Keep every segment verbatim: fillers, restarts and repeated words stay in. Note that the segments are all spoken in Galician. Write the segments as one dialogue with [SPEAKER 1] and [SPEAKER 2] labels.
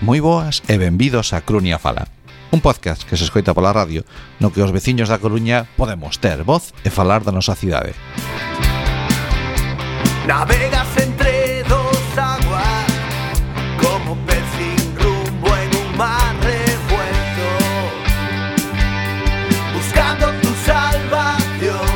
[SPEAKER 1] Moi boas e benvidos a Crunia Fala, un podcast que se escoita pola radio no que os veciños da Coruña podemos ter voz e falar da nosa cidade.
[SPEAKER 2] Navegas entre dos aguas como pez sin rumbo en un mar revuelto, buscando tu salvación.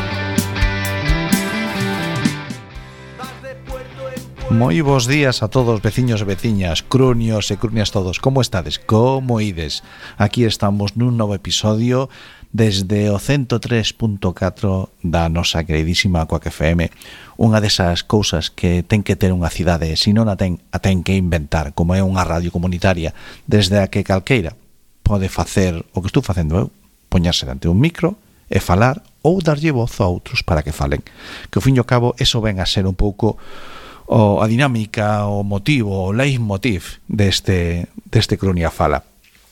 [SPEAKER 2] Vas de puerto en puerto.
[SPEAKER 1] Moi bons días a todos veciños e veciñas, crunios e crunias todos. Como estades? Como ides? Aquí estamos nun novo episodio desde o ciento tres punto catro da nosa queridísima Quack F M. Unha desas cousas que ten que ter unha cidade, se non a ten, a ten que inventar, como é unha radio comunitaria, desde a que calqueira pode facer o que estou facendo eu, poñarse dante un micro e falar ou darlle voz a outros para que falen. Que ao fin e ao cabo, eso ven a ser un pouco o, a dinámica, o motivo, o leitmotiv deste, deste Crunia Fala.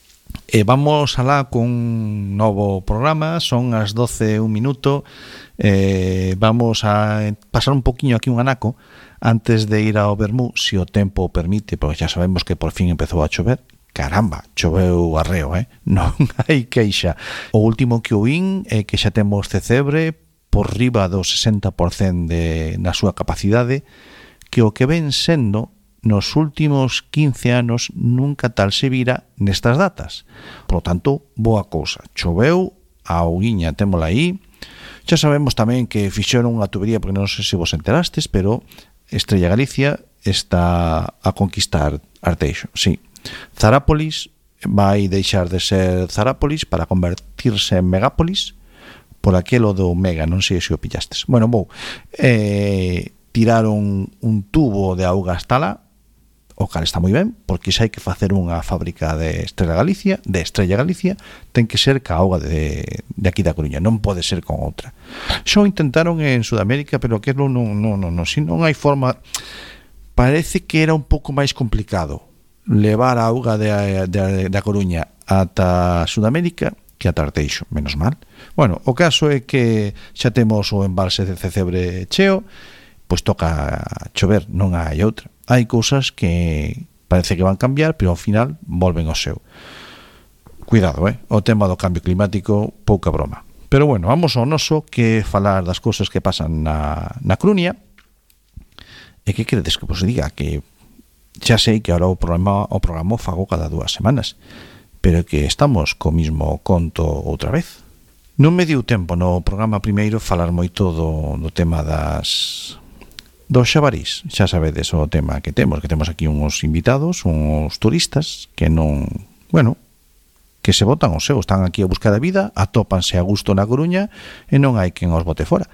[SPEAKER 1] E vamos alá con un novo programa, son as doce e un minuto, eh, vamos a pasar un poquinho aquí un anaco antes de ir ao Bermú, se o tempo o permite, porque xa sabemos que por fin empezou a chover. Caramba, choveu arreo, eh? Non hai queixa. O último que oín é que xa temos Cecebre por riba do sesenta por cento de, na súa capacidade, que o que ven sendo nos últimos quince anos nunca tal se vira nestas datas. Por lo tanto, boa cousa. Choveu, a auguiña témola aí. Xa sabemos tamén que fixeron unha tubería, porque non sei se vos enterastes, pero Estrella Galicia está a conquistar Arteixo. Sí. Zarápolis vai deixar de ser Zarápolis para convertirse en Megápolis por aquelo do Mega, non sei se o pillastes. Bueno, vou. Eh, tiraron un tubo de auga hasta lá, o cal está moi ben, porque se hai que facer unha fábrica de Estrella Galicia, de Estrella Galicia, ten que ser ca auga de, de aquí da Coruña, non pode ser con outra. Xo intentaron en Sudamérica, pero que non, non, non, non, si non hai forma. Parece que era un pouco máis complicado levar a auga de, de, da Coruña ata Sudamérica que ata Arteixo, menos mal. Bueno, o caso é que xa temos o embalse de Cecebre cheo, pois toca chover, non hai outra. Hai cousas que parece que van cambiar, pero ao final volven ao seu. Cuidado, eh? O tema do cambio climático, pouca broma. Pero bueno, vamos ao noso, que falar das cousas que pasan na, na Crunia. E que queredes que vos diga? Que xa sei que ahora o programa o programa fago cada dúas semanas, pero que estamos co mismo conto outra vez. Non me diu tempo no programa primeiro falar moito do, do tema das dos xabarís. Xa sabedes o tema que temos, que temos aquí uns invitados, uns turistas que non, bueno, que se botan o seu, están aquí a buscar a vida, atópanse a gusto na Coruña e non hai quen os bote fora.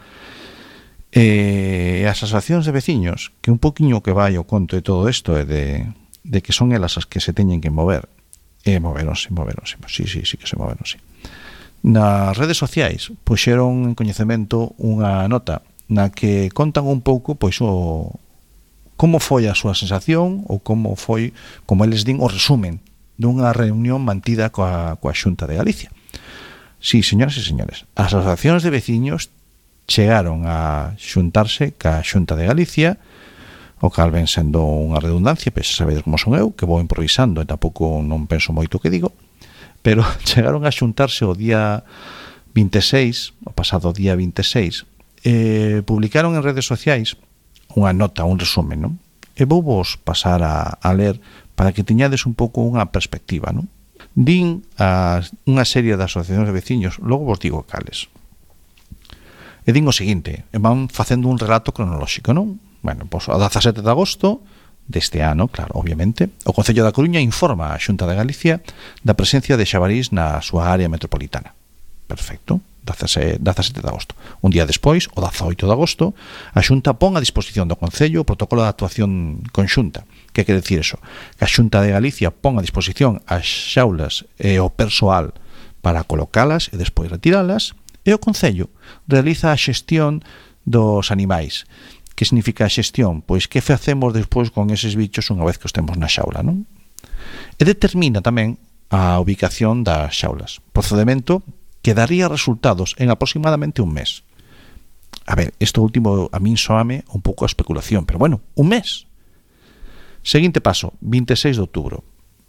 [SPEAKER 1] E as asociacións de veciños, que un poquinho que vai o conto de todo isto é de, de que son elas as que se teñen que mover, e moveronse, moveronse, sí, sí, sí que se moveron, sí. Nas redes sociais puxeron en coñecemento unha nota na que contan un pouco pois o como foi a súa sensación ou como foi, como eles din, o resumen dunha reunión mantida coa, coa Xunta de Galicia. Sí, señoras e señores, as asociacións de veciños chegaron a xuntarse ca Xunta de Galicia, o cal ven sendo unha redundancia, pois sabedes como son eu, que vou improvisando e tampouco non penso moito o que digo, pero chegaron a xuntarse o día vinte e seis, o pasado día vinte e seis, eh, publicaron en redes sociais unha nota, un resumen, non? E vou vos pasar a, a ler para que teñades un pouco unha perspectiva, non? Din a unha serie de asociacións de veciños, logo vos digo cales. E din o seguinte, e van facendo un relato cronolóxico, non? Bueno, pois o dezasete de agosto deste ano, claro, obviamente, o Concello da Coruña informa a Xunta de Galicia da presencia de xabarís na súa área metropolitana. Perfecto. dezasete de agosto. Un día despois, o dezaoito de agosto, a Xunta pon a disposición do Concello o protocolo de actuación conxunta. Que quere dicir eso? Que a Xunta de Galicia pon a disposición as xaulas e o persoal para colocalas e despois retiralas, e o Concello realiza a xestión dos animais. Que significa a xestión? Pois que facemos despois con eses bichos unha vez que os temos na xaula, non? E determina tamén a ubicación das xaulas. Procedemento que daría resultados en aproximadamente un mes. A ver, isto último a min soame un pouco a especulación, pero bueno, un mes. Seguinte paso, vinte e seis de outubro.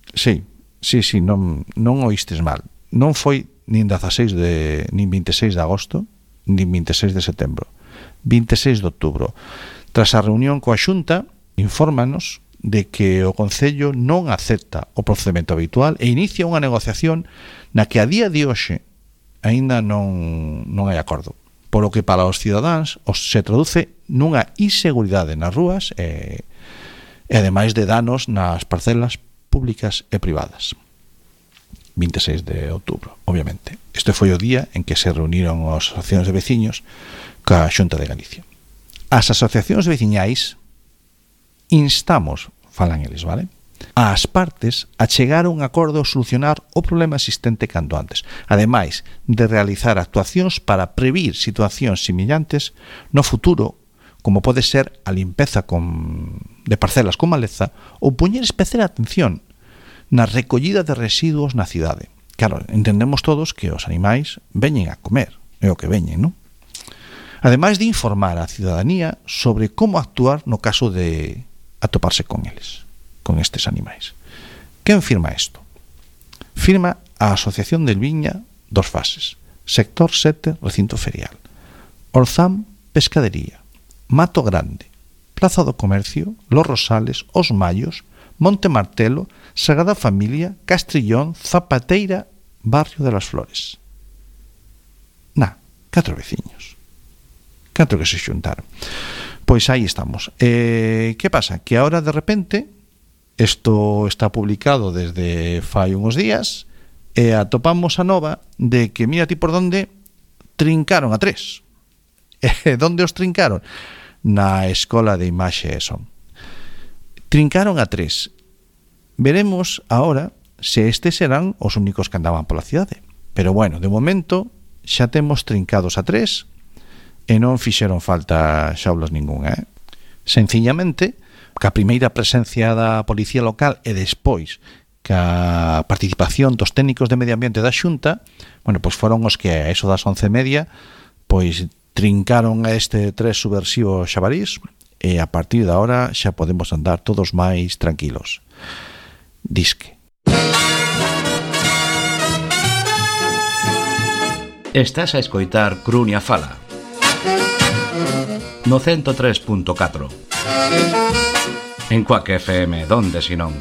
[SPEAKER 1] Sí, sí, sí, non, non oístes mal. Non foi nin dezaseis de, nin veintiséis de agosto, nin veintiséis de setembro. veintiséis de outubro. Tras a reunión coa Xunta, infórmanos de que o Concello non acepta o procedimento habitual e inicia unha negociación na que a día de hoxe aínda non, non hai acordo, polo que para os cidadáns os se traduce nunha inseguridade nas rúas e, e ademais de danos nas parcelas públicas e privadas. veintiséis de outubro, obviamente. Este foi o día en que se reuniron as asociacións de veciños ca Xunta de Galicia. As asociacións veciñais instamos, falan eles, vale? As partes a chegar a un acordo a solucionar o problema existente canto antes, ademais de realizar actuacións para previr situacións semellantes no futuro, como pode ser a limpeza con, de parcelas con maleza ou poñer especial atención na recollida de residuos na cidade. Claro, entendemos todos que os animais veñen a comer, é o que veñen, non? Ademais de informar a cidadanía sobre como actuar no caso de atoparse con eles, con estes animais. Quen firma isto? Firma a Asociación del Viña dos Fases, Sector sete, Recinto Ferial, Orzán, Pescadería, Mato Grande, Plaza do Comercio, Los Rosales, Os Mallos, Monte Martelo, Sagrada Familia, Castrillón, Zapateira, Barrio de las Flores. Na, catro veciños. Catro que se xuntaron. Pois aí estamos. Eh, que pasa? Que ahora de repente isto está publicado desde fai uns días e atopamos a nova de que mira ti por donde trincaron a tres. E donde os trincaron? Na Escola de Imaxe e Son. Trincaron a tres. Veremos ahora se estes serán os únicos que andaban pola cidade. Pero bueno, de momento xa temos trincados a tres e non fixeron falta xaulas ninguna, eh? Sencillamente, ca primeira presencia da policía local e despois ca participación dos técnicos de medio ambiente da Xunta, bueno, pois foron os que a eso das once e media pois trincaron a este tres subversivo xabarís e a partir de ahora xa podemos andar todos máis tranquilos. Disque.
[SPEAKER 3] Estás a escoitar Crunia Fala no ciento tres punto catro en Cuac F M, donde si non.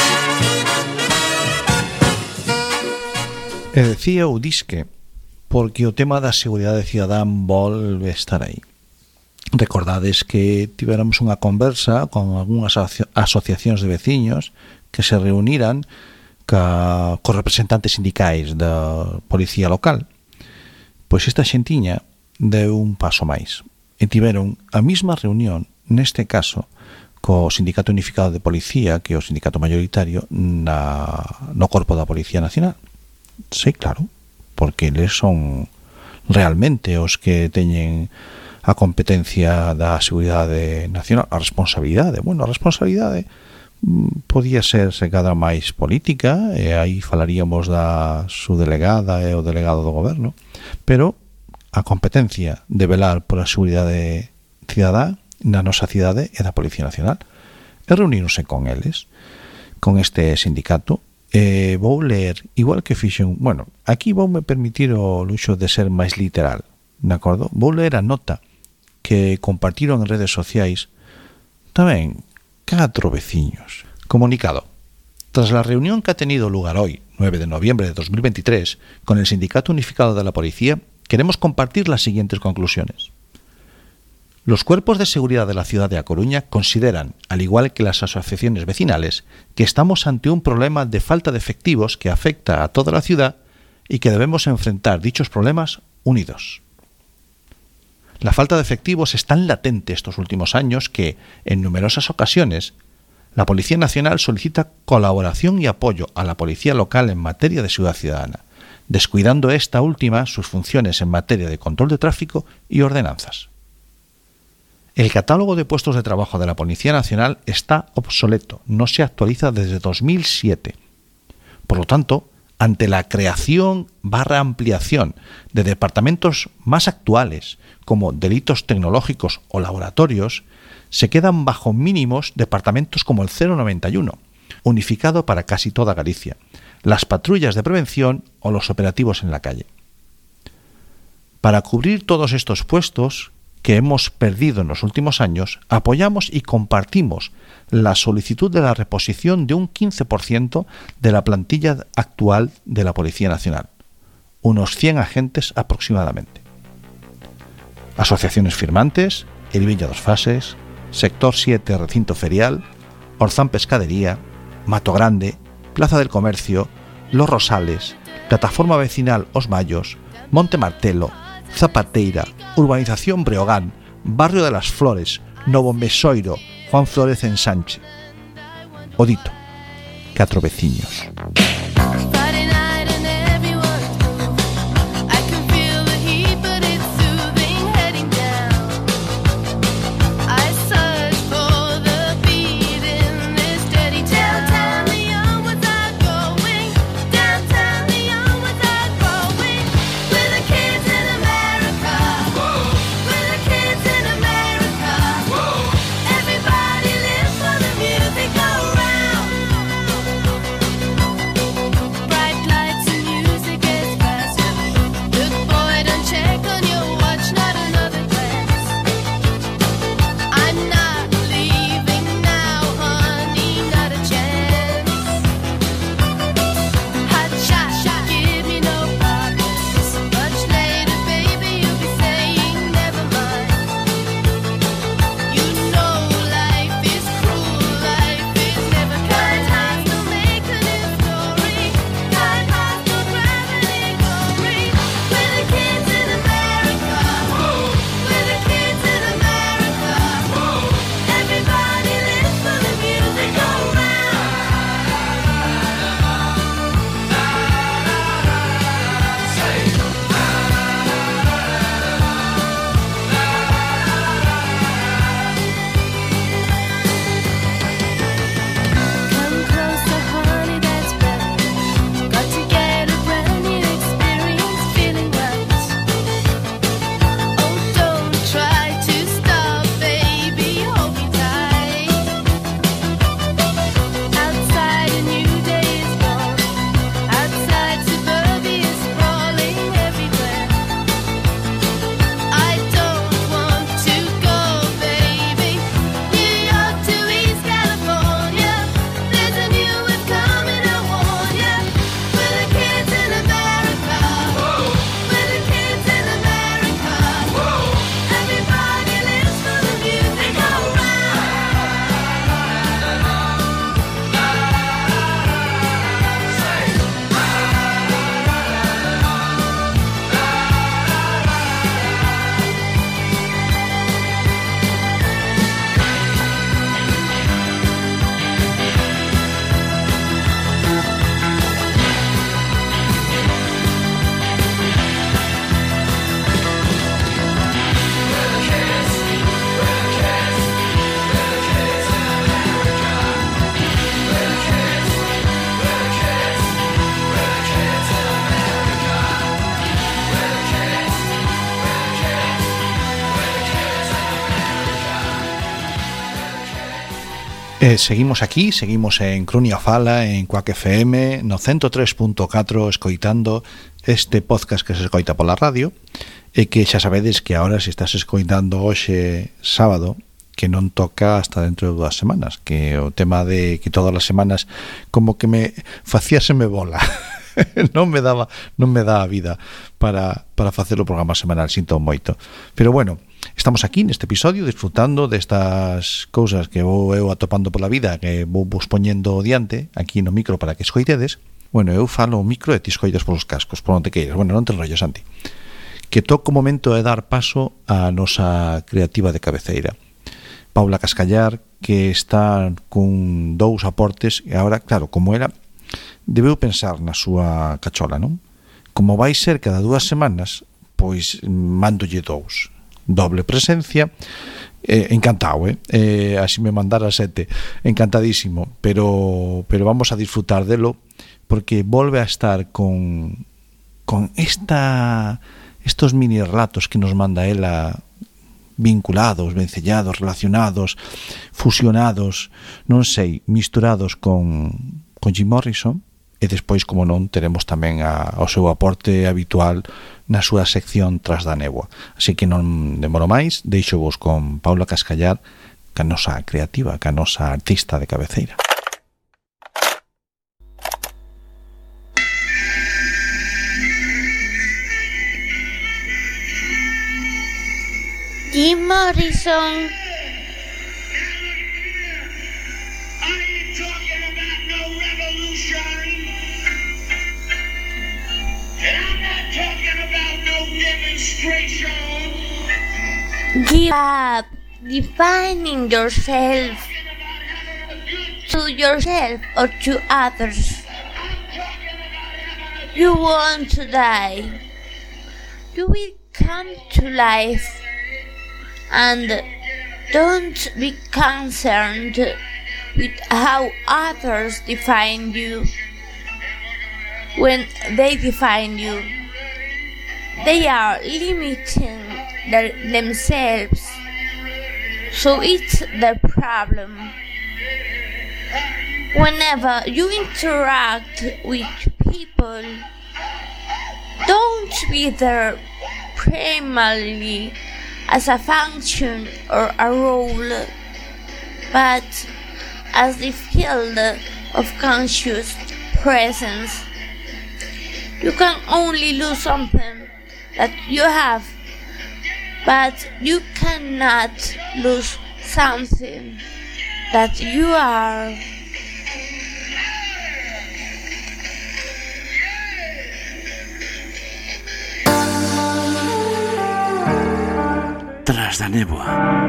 [SPEAKER 1] E decía o disque porque o tema da seguridade cidadán volve estar aí. Recordades que tivéramos unha conversa con algunhas asoci- asociacións de veciños que se reuniran ca, cos representantes sindicais da policía local. Pois esta xentiña deu un paso máis e tiveron a mesma reunión, neste caso, co Sindicato Unificado de Policía, que é o sindicato mayoritario na, no Corpo da Policía Nacional. Sí, claro, porque eles son realmente os que teñen a competencia da seguridade nacional, a responsabilidade. Bueno, a responsabilidade podía ser se cadra máis política, e aí falaríamos da subdelegada e o delegado do goberno, pero a competencia de velar por a seguridade cidadá na nosa cidade e da Policía Nacional. E reunirse con eles, con este sindicato, e vou ler, igual que fixen, bueno, aquí voume permitir o luxo de ser máis literal, de acordo? Vou ler a nota que compartiron en redes sociais tamén catro veciños. Comunicado. Tras la reunión que ha tenido lugar hoy, nueve de noviembre de dos mil veintitrés, con el Sindicato Unificado de la Policía, queremos compartir las siguientes conclusiones. Los cuerpos de seguridad de la ciudad de A Coruña consideran, al igual que las asociaciones vecinales, que estamos ante un problema de falta de efectivos que afecta a toda la ciudad y que debemos enfrentar dichos problemas unidos. La falta de efectivos es tan latente estos últimos años que, en numerosas ocasiones, la Policía Nacional solicita colaboración y apoyo a la policía local en materia de seguridad ciudadana, descuidando esta última sus funciones en materia de control de tráfico y ordenanzas. El catálogo de puestos de trabajo de la Policía Nacional está obsoleto, no se actualiza desde dos mil siete. Por lo tanto, ante la creación barra ampliación de departamentos más actuales, como delitos tecnológicos o laboratorios, se quedan bajo mínimos departamentos como el cero noventa y uno, unificado para casi toda Galicia, las patrullas de prevención o los operativos en la calle. Para cubrir todos estos puestos que hemos perdido en los últimos años, apoyamos y compartimos la solicitud de la reposición de un quince por ciento de la plantilla actual de la Policía Nacional, unos cien agentes aproximadamente. Asociaciones firmantes, El Villa dos Fases, Sector siete Recinto Ferial, Orzán Pescadería, Mato Grande, Plaza del Comercio, Los Rosales, Plataforma Vecinal Os Mayos, Monte Martelo, Zapateira, Urbanización Breogán, Barrio de las Flores, Novo Mesoiro, Juan Flórez en Sánchez. O dito, catro veciños. Eh, seguimos aquí, seguimos en Crunia Fala, en Quack F M, no ciento tres punto catro, escoitando este podcast que se escoita pola radio, e que xa sabedes que ahora se estás escoitando hoxe sábado, que non toca hasta dentro de dúas semanas, que o tema de que todas as semanas como que me facíaseme bola. non me daba non me daba vida para, para facer o programa semanal, sinto moito. Pero bueno, estamos aquí neste episodio disfrutando destas cousas que vou eu atopando pola vida, que vou vos poñendo diante aquí no micro para que escoitedes. Bueno, eu falo o micro e ti escoitas polos cascos, por onde queiras. Bueno, non te rollos, Santi. Que toca o momento de dar paso á nosa creativa de cabeceira, Paula Cascallar, que está con dous aportes e agora, claro, como era, debeu pensar na súa cachola, non? Como vai ser cada dúas semanas, pois mándolle dous. Doble presencia, eh, encantado, eh? eh así me mandara sete, encantadísimo, pero pero vamos a disfrutar delo porque volve a estar con con esta estos mini relatos que nos manda ela vinculados, vencellados, relacionados, fusionados, non sei, misturados con, con Jim Morrison. E despois, como non, teremos tamén a, o seu aporte habitual na súa sección Tras da Néboa. Así que non demoro máis, deixo vos con Paula Cascallar, que a nosa creativa, que a nosa artista de cabeceira.
[SPEAKER 4] Jim Morrison. Give up defining yourself to yourself or to others. You want to die. You will come to life, and don't be concerned with how others define you. When they define you, they are limiting their, themselves, so it's their problem. Whenever you interact with people, don't be there primarily as a function or a role, but as the field of conscious presence. You can only lose something that you have, but you cannot lose something that you are.
[SPEAKER 5] Tras da Néboa,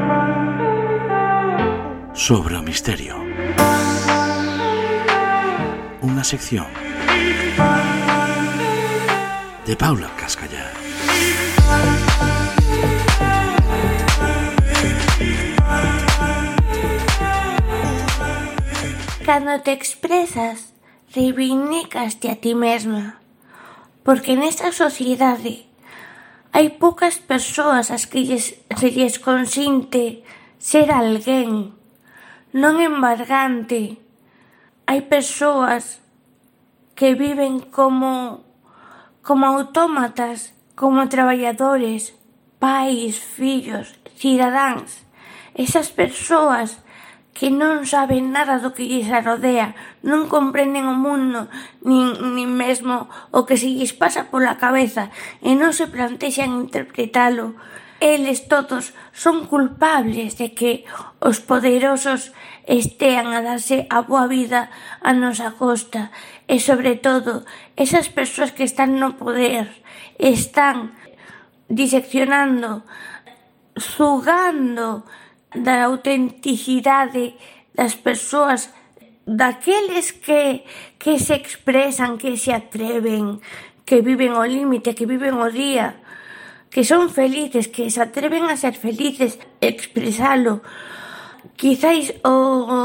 [SPEAKER 5] sobre o misterio. Unha sección de Paula Cascallar.
[SPEAKER 4] Cando te expresas, reivindicaste a ti mesma, porque nesta sociedade hai poucas persoas as que lles, se lles consinte ser alguén, non embargante. Hai persoas que viven como como autómatas, como traballadores, pais, fillos, cidadáns. Esas persoas que non saben nada do que lles rodea, non comprenden o mundo, nin, nin mesmo o que se lles pasa pola cabeza e non se plantexan interpretalo. Eles todos son culpables de que os poderosos estean a darse a boa vida a nosa costa. E, sobre todo, esas persoas que están no poder están diseccionando, zugando da autenticidade das persoas, daqueles que, que se expresan, que se atreven, que viven o límite, que viven o día, que son felices, que se atreven a ser felices, expresalo. Quizáis o, o,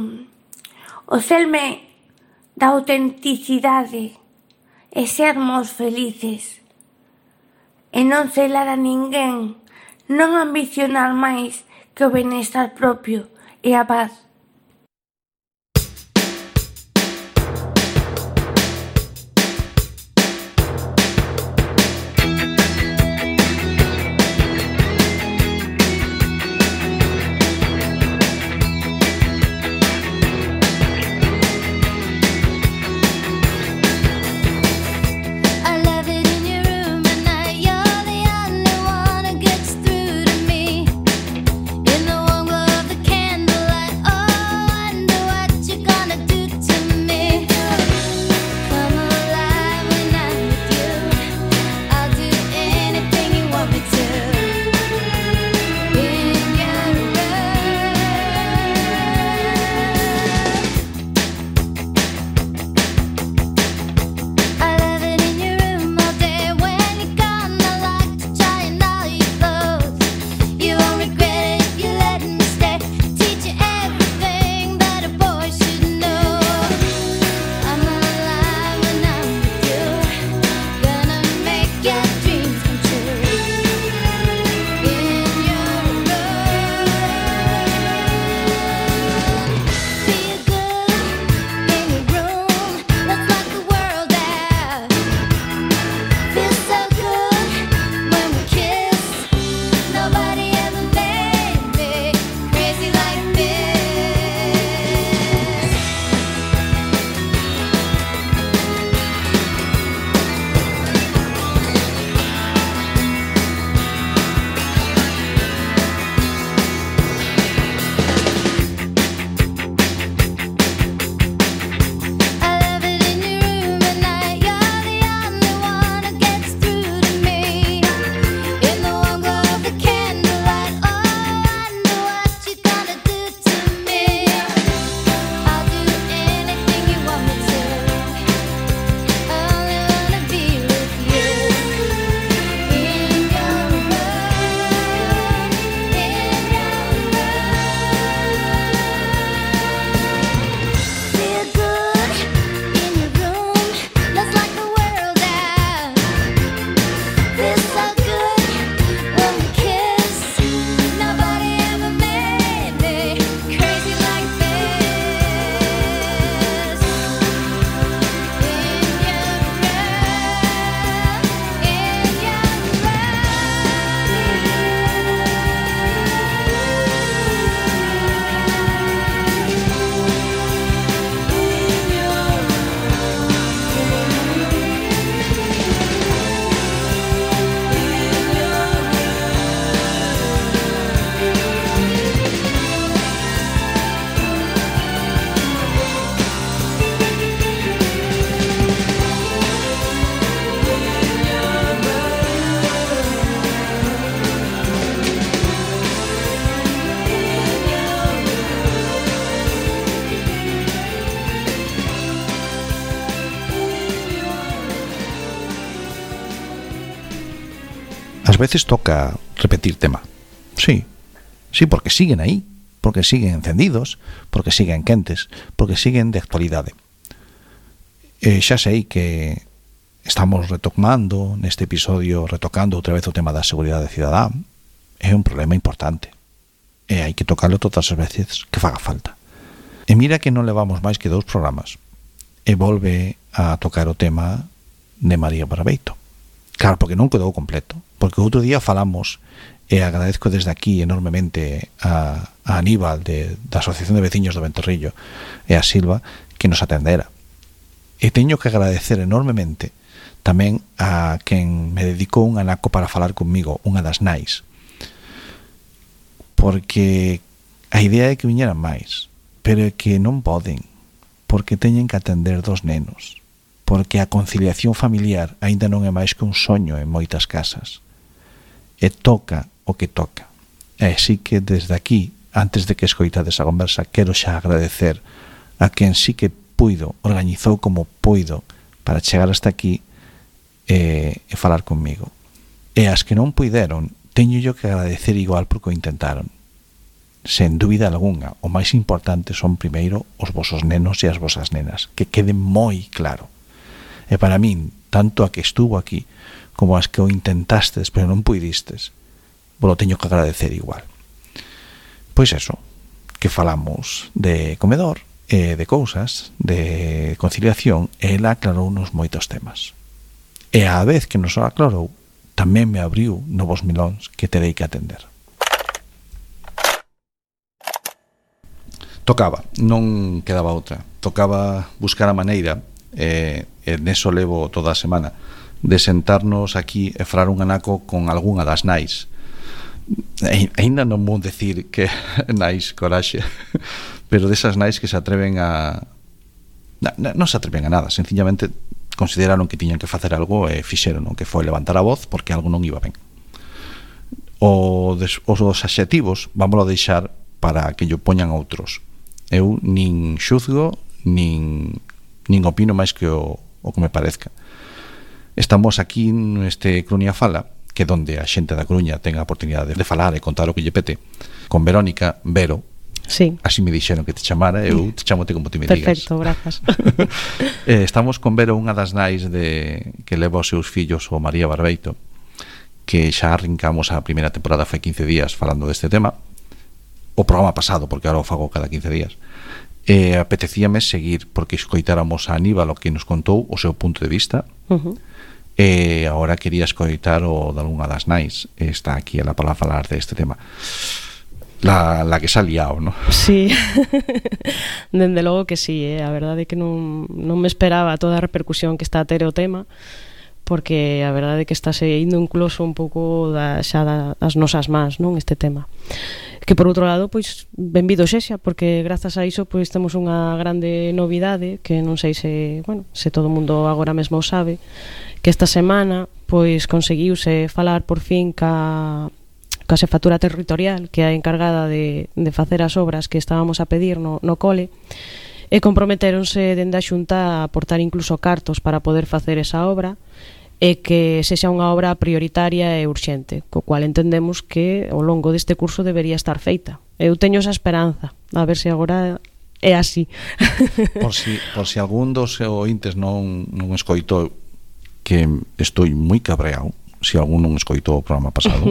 [SPEAKER 4] o celme da autenticidade e sermos felices e non celar a ninguén, non ambicionar máis que o benestar propio e a paz.
[SPEAKER 6] In the warm glow of the candlelight, oh
[SPEAKER 1] Ás veces toca repetir tema. Sí, sí, porque siguen aí, porque siguen encendidos, porque siguen quentes, porque siguen de actualidade. E xa sei que estamos retomando neste episodio, retocando outra vez o tema da seguridade cidadá. É un problema importante e hai que tocarlo todas as veces que faga falta. E mira que non levamos máis que dous programas e volve a tocar o tema de María Barbeito. Claro, porque non quedou completo, porque outro día falamos, e agradezco desde aquí enormemente a, a Aníbal de, da Asociación de Veciños do Ventorrillo e a Silva que nos atendera. E teño que agradecer enormemente tamén a quen me dedicou un anaco para falar comigo, unha das nais, porque a idea é que viñeran máis, pero é que non poden, porque teñen que atender dos nenos, porque a conciliación familiar aínda non é máis que un soño en moitas casas, e toca o que toca. E así que desde aquí, antes de que escoitades a conversa, quero xa agradecer a quen sí que puido, organizou como puido para chegar hasta aquí e, e falar comigo. E as que non puideron, teño yo que agradecer igual porque o intentaron. Sen dúbida algunha, o máis importante son primeiro os vosos nenos e as vosas nenas, que quede moi claro. E para min, tanto a que estuvo aquí como as que o intentastes pero non puidistes, vos lo teño que agradecer igual. Pois eso, que falamos de comedor e de cousas, de conciliación, e ela aclarounos moitos temas. E a vez que nos aclarou, tamén me abriu novos milóns que terei que atender. Tocaba, non quedaba outra. Tocaba buscar a maneira, e, e neso levo toda a semana, de sentarnos aquí e falar un anaco con algunha das nais. E, ainda non vou decir que nais coraxe, pero desas nais que se atreven a... Non no se atreven a nada, sencillamente consideraron que tiñan que facer algo e fixeron, que foi levantar a voz porque algo non iba ben. O des, os adxetivos vámoslo deixar para que yo poñan outros. Eu nin xuzgo nin, nin opino máis que o, o que me parezca. Estamos aquí neste Cruña Fala, que donde a xente da Coruña ten a oportunidade de falar e contar o que lle pete, con Verónica Vero.
[SPEAKER 6] Sí.
[SPEAKER 1] Así me dixeron que te chamara, eu te chamote como te me digas.
[SPEAKER 6] Perfecto, grazas.
[SPEAKER 1] eh, estamos con Vero, unha das nais de que leva os seus fillos, o María Barbeito, que xa arrancamos a primeira temporada foi quince días falando deste tema, o programa pasado, porque ahora o fago cada quince días. E apetecíame seguir porque escoitáramos a Aníbal o que nos contou o seu punto de vista. Uh-huh. E agora quería escoitar o de algunha das nais. Está aquí ela para falar deste tema. La, la que se ha liado, ¿no?
[SPEAKER 6] Sí, dende logo que sí, eh? A verdade é que non, non me esperaba toda a repercusión que está a ter o tema, porque a verdade é que está se indo incluso un pouco da, xa da, das nosas mans, non, este tema. Que por outro lado, pois, benvido sexa, porque grazas a iso pois temos unha grande novidade, que non sei se, bueno, se todo o mundo agora mesmo o sabe, que esta semana, pois, conseguiuse falar por fin ca ca Xefatura Territorial, que é a encargada de, de facer as obras que estábamos a pedir no, no cole, e comprometeronse dende a Xunta a aportar incluso cartos para poder facer esa obra, e que sexa unha obra prioritaria e urxente, co cual entendemos que ao longo deste curso debería estar feita. Eu teño esa esperanza, a ver se agora é así.
[SPEAKER 1] Por si, por si algún dos ointes non, non escoitou, que estou moi cabreado, se algún non escoitou o programa pasado,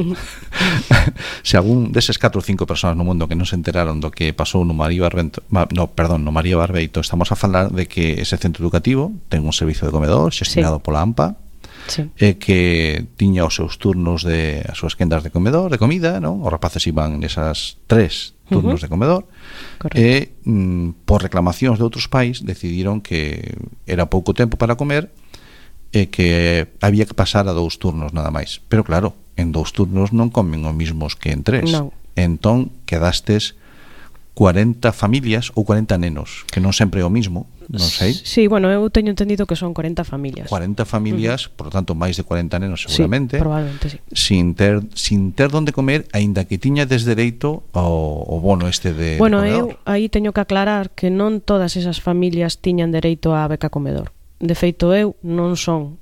[SPEAKER 1] se algún deses catro ou cinco persoas no mundo que non se enteraron do que pasou no María Barbeito, no, perdón, no María Barbeito, estamos a falar de que ese centro educativo ten un servizo de comedor xestionado sí. pola AMPA, sí. e que tiña os seus turnos de as súas quendas de comedor, de comida, non? Os rapaces iban nesas tres turnos uh-huh. de comedor. Correcto. E mm, por reclamacións de outros pais decidiron que era pouco tempo para comer e que había que pasar a dous turnos nada máis. Pero claro, en dous turnos non comen os mismos que en tres.
[SPEAKER 6] No.
[SPEAKER 1] Entón quedastes cuarenta familias ou cuarenta nenos, que non sempre é o mismo, non sei.
[SPEAKER 6] Sí, bueno, eu teño entendido que son cuarenta familias.
[SPEAKER 1] cuarenta familias, uh-huh. por lo tanto, máis de cuarenta nenos seguramente.
[SPEAKER 6] Sí, probablemente sí.
[SPEAKER 1] Sin ter, sin ter donde comer, aínda que tiñades dereito ao, ao bono este de,
[SPEAKER 6] bueno,
[SPEAKER 1] de comedor.
[SPEAKER 6] Bueno, eu aí teño que aclarar que non todas esas familias tiñan dereito á beca comedor. De feito, eu non son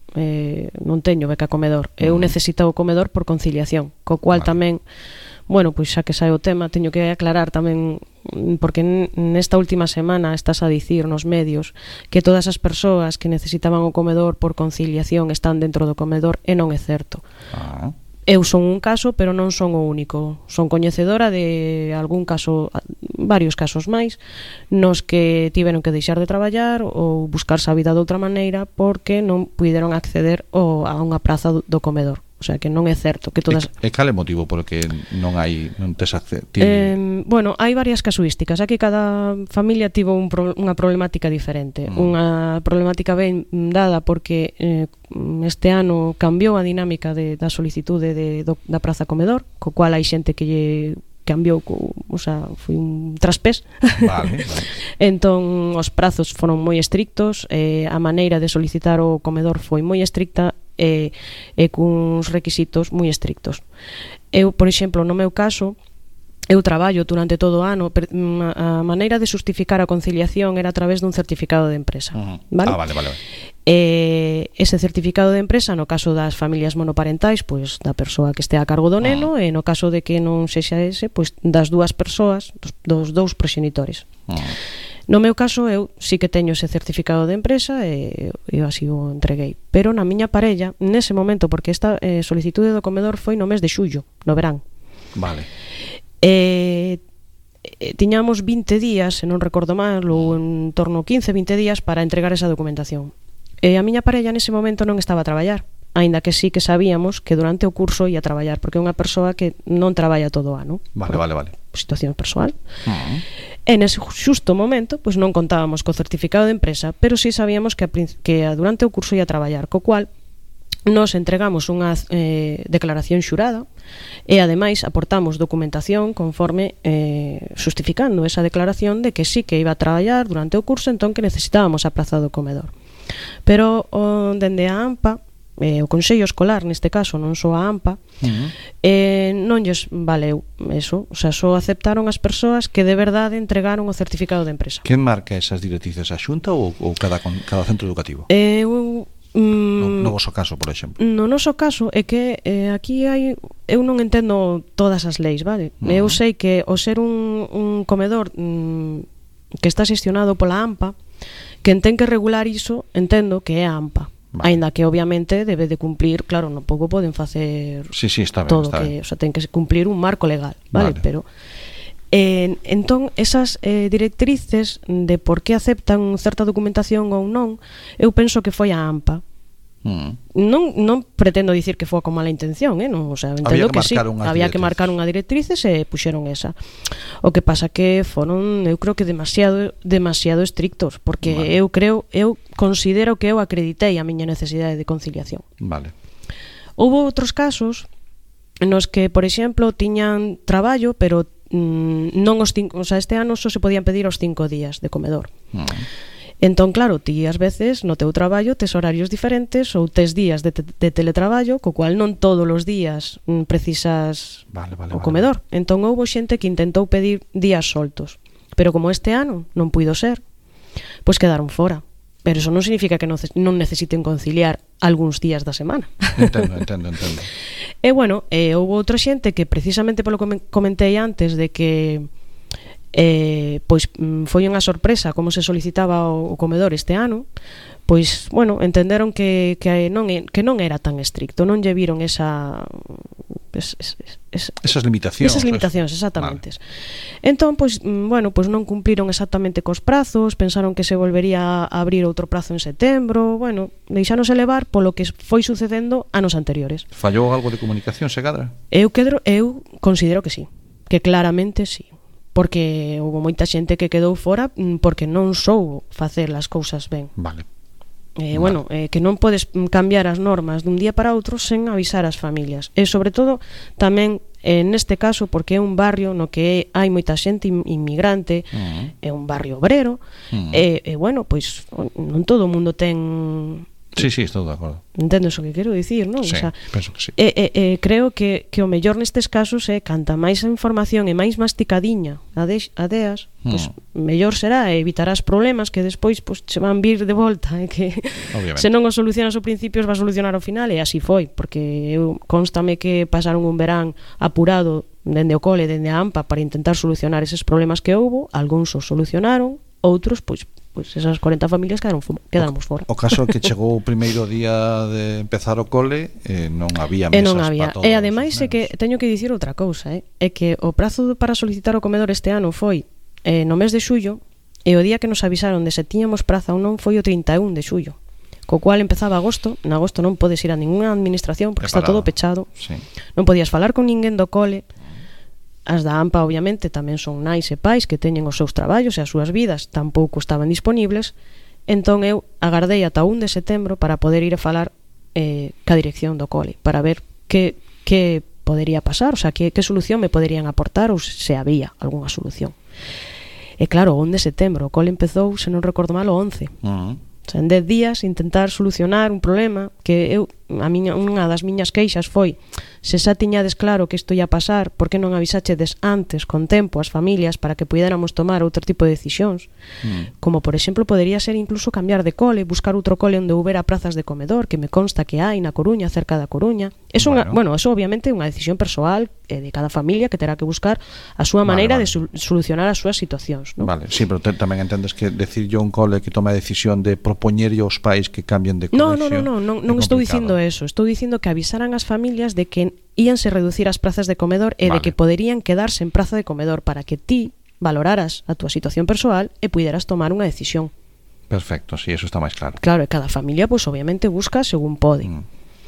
[SPEAKER 6] eh, non teño beca comedor, eu uh-huh. necesito o comedor por conciliación, co cual vale. tamén, bueno, pois xa que sai o tema, teño que aclarar tamén, porque nesta última semana estás a dicir nos medios que todas as persoas que necesitaban o comedor por conciliación están dentro do comedor, e non é certo. Ah. Eu son un caso, pero non son o único. Son coñecedora de algún caso, varios casos máis, nos que tiveron que deixar de traballar ou buscarse a vida de outra maneira porque non puideron acceder ao, a unha praza do, do comedor. O sea, que non é certo que todas...
[SPEAKER 1] E, e cal é motivo polo que non hai non tes acceso?
[SPEAKER 6] Eh, bueno, hai varias casuísticas. Aquí cada familia tivo un pro, unha problemática diferente. Mm. Unha problemática ben dada porque eh, este ano cambiou a dinámica de, da solicitude de, do, da praza comedor, co cual hai xente que lle cambiou, co, o sea, foi un traspés. Vale, vale. Entón, os prazos foron moi estrictos, eh, a maneira de solicitar o comedor foi moi estricta, e, e cuns requisitos moi estrictos. Eu, por exemplo, no meu caso, eu traballo durante todo o ano, a maneira de justificar a conciliación era a través dun certificado de empresa. Uh-huh. Vale? Ah, vale, vale. E ese certificado de empresa, no caso das familias monoparentais, pois da persoa que este a cargo do neno, uh-huh. e no caso de que non sexa ese, pois das dúas persoas, dos, dos dous proxenitores. Uh-huh. No meu caso, eu sí que teño ese certificado de empresa e eu así o entreguei. Pero na miña parella, nese momento, porque esta eh, solicitude do comedor foi no mes de xullo, no verán.
[SPEAKER 1] Vale.
[SPEAKER 6] E, e tiñamos vinte días, se non recordo mal, ou en torno a quince, vinte días para entregar esa documentación. E a miña parella nese momento non estaba a traballar, aínda que sí que sabíamos que durante o curso ia a traballar, porque é unha persoa que non traballa todo o ano.
[SPEAKER 1] Vale, vale, vale.
[SPEAKER 6] Situación persoal. Uh-huh. E nese xusto momento, pois non contábamos co certificado de empresa, pero sí sabíamos que, a, que a, durante o curso ia a traballar, co cual nos entregamos unha eh, declaración xurada e ademais aportamos documentación conforme eh, justificando esa declaración de que sí que iba a traballar durante o curso, entón que necesitábamos a praza do comedor. Pero o, dende a AMPA, eh, o Consello Escolar, neste caso, non só a AMPA, uh-huh. eh, non lles valeu eso, o sea, só aceptaron as persoas que de verdade entregaron o certificado de empresa.
[SPEAKER 1] Quen marca esas directrices, a Xunta ou, ou cada, cada centro educativo?
[SPEAKER 6] Eh, eu,
[SPEAKER 1] mm, no, no voso caso, por exemplo.
[SPEAKER 6] No noso caso é que eh, aquí hai, eu non entendo todas as leis, vale? Uh-huh. Eu sei que o ser un, un comedor mm, que está xestionado pola AMPA, quen ten que regular iso, entendo que é a AMPA. Vale. Aínda que obviamente debe de cumplir, claro, non pouco poden facer
[SPEAKER 1] sí, sí, está ben,
[SPEAKER 6] todo
[SPEAKER 1] está
[SPEAKER 6] que,
[SPEAKER 1] ben.
[SPEAKER 6] O sea, ten que cumplir un marco legal, vale, vale. Pero eh, entón esas eh, directrices de por que aceptan certa documentación ou non, eu penso que foi a AMPA. Mm. Non, non pretendo dicir que foi con mala intención, eh? Non, o sea, entendo que, que sí, había que marcar unha directrices e puxeron esa. O que pasa que foron, eu creo que demasiado demasiado estrictos, porque vale. eu creo, eu considero que eu acreditei a miña necesidade de conciliación.
[SPEAKER 1] Vale.
[SPEAKER 6] Houbo outros casos nos que, por exemplo, tiñan traballo, pero mm, non os cinco, o sea, este ano só se podían pedir os cinco días de comedor. Mm. Entón, claro, ti ás veces no teu traballo tes horarios diferentes ou tes días de, te, de teletraballo, co cual non todos os días mm, precisas
[SPEAKER 1] vale, vale,
[SPEAKER 6] o comedor. Vale. Entón houbo xente que intentou pedir días soltos, pero como este ano non puido ser, pois quedaron fora. Pero eso non significa que non, non necesiten conciliar algúns días da semana.
[SPEAKER 1] Entendo, entendo, entendo.
[SPEAKER 6] E bueno, eh, houbo outra xente que precisamente polo que comentei antes de que Eh, pois foi unha sorpresa como se solicitaba o, o comedor este ano, pois, bueno, entenderon que, que, non, que non era tan estricto, non lle viron esa es, es, es,
[SPEAKER 1] esas limitacións
[SPEAKER 6] esas limitacións, exactamente. Vale. Entón, pois, bueno, pois non cumpliron exactamente cos prazos, pensaron que se volvería a abrir outro prazo en setembro, bueno, deixáronse levar polo que foi sucedendo anos anteriores.
[SPEAKER 1] Fallou algo de comunicación, Segadra?
[SPEAKER 6] Eu, quedro, eu considero que sí, que claramente sí. Porque houve moita xente que quedou fora porque non soubo facer as cousas ben.
[SPEAKER 1] Vale.
[SPEAKER 6] Eh, vale. Bueno, eh, que non podes cambiar as normas dun día para outro sen avisar as familias. E sobre todo tamén eh, neste caso porque é un barrio no que hai moita xente inmigrante, uh-huh. é un barrio obrero, uh-huh. e, e bueno, pois non todo o mundo ten
[SPEAKER 1] Sí, sí, estou de acordo.
[SPEAKER 6] Entendes o que quero dicir, non?
[SPEAKER 1] Sí,
[SPEAKER 6] O sea,
[SPEAKER 1] penso que sí.
[SPEAKER 6] E, e, e creo que, que o mellor nestes casos é canta máis información e máis masticadiña a, de, a deas,
[SPEAKER 1] Hmm.
[SPEAKER 6] pois mellor será e evitarás problemas que despois pois, se van vir de volta e que
[SPEAKER 1] Obviamente.
[SPEAKER 6] se non os solucionas ao principio os vas solucionar ao final e así foi, porque eu constame que pasaron un verán apurado dende o cole, dende a AMPA para intentar solucionar eses problemas que houbo, algúns os solucionaron, outros pois pois esas corenta familias quedaron quedamos fora.
[SPEAKER 1] O caso é que chegou o primeiro día de empezar o cole e non había
[SPEAKER 6] E
[SPEAKER 1] mesas
[SPEAKER 6] non había.
[SPEAKER 1] para todos.
[SPEAKER 6] E ademais
[SPEAKER 1] os
[SPEAKER 6] é que
[SPEAKER 1] nenos.
[SPEAKER 6] teño que dicir outra cousa, eh? É que o prazo para solicitar o comedor este ano foi eh, no mes de xullo e o día que nos avisaron de se tiñamos praza ou non foi o trinta e un de xullo. Co cual empezaba agosto, en agosto non podes ir a ninguna administración porque está todo pechado.
[SPEAKER 1] Sí.
[SPEAKER 6] Non podías falar con ninguén do cole. As da AMPA, obviamente, tamén son nais e pais que teñen os seus traballos e as súas vidas tampouco estaban disponibles. Entón eu agardei ata un de setembro para poder ir a falar eh, ca dirección do cole, para ver que, que podería pasar, o sea, que, que solución me poderían aportar ou se había algunha solución. E claro, o un de setembro, o cole empezou, se non recordo mal, o once.
[SPEAKER 1] Uh -huh.
[SPEAKER 6] O sea, en dez días intentar solucionar un problema que eu, a miña, unha das miñas queixas foi se xa tiñades claro que isto ia pasar, por que non avisáchedes antes, con tempo, as familias para que puidéramos tomar outro tipo de decisións, mm. como por exemplo podería ser incluso cambiar de cole, buscar outro cole onde houbera prazas de comedor, que me consta que hai na Coruña, cerca da Coruña. Eso, bueno, unha, bueno eso obviamente é unha decisión persoal eh, de cada familia que terá que buscar a súa vale, maneira vale. de su- solucionar as súas situacións, ¿no?
[SPEAKER 1] Vale, sí, pero te, tamén entendes que decir yo un cole que tome a decisión de propoñerlle aos pais que cambien de colegio.
[SPEAKER 6] No, no, no, no, non, non estou dicindo eso, estou dicindo que avisaran as familias de que íanse reducir as prazas de comedor e vale. de que poderían quedarse en praza de comedor para que ti valoraras a túa situación persoal e puideras tomar unha decisión.
[SPEAKER 1] Perfecto, sí, eso está máis claro.
[SPEAKER 6] Claro, e cada familia, pois pues, obviamente busca según pode. Mm.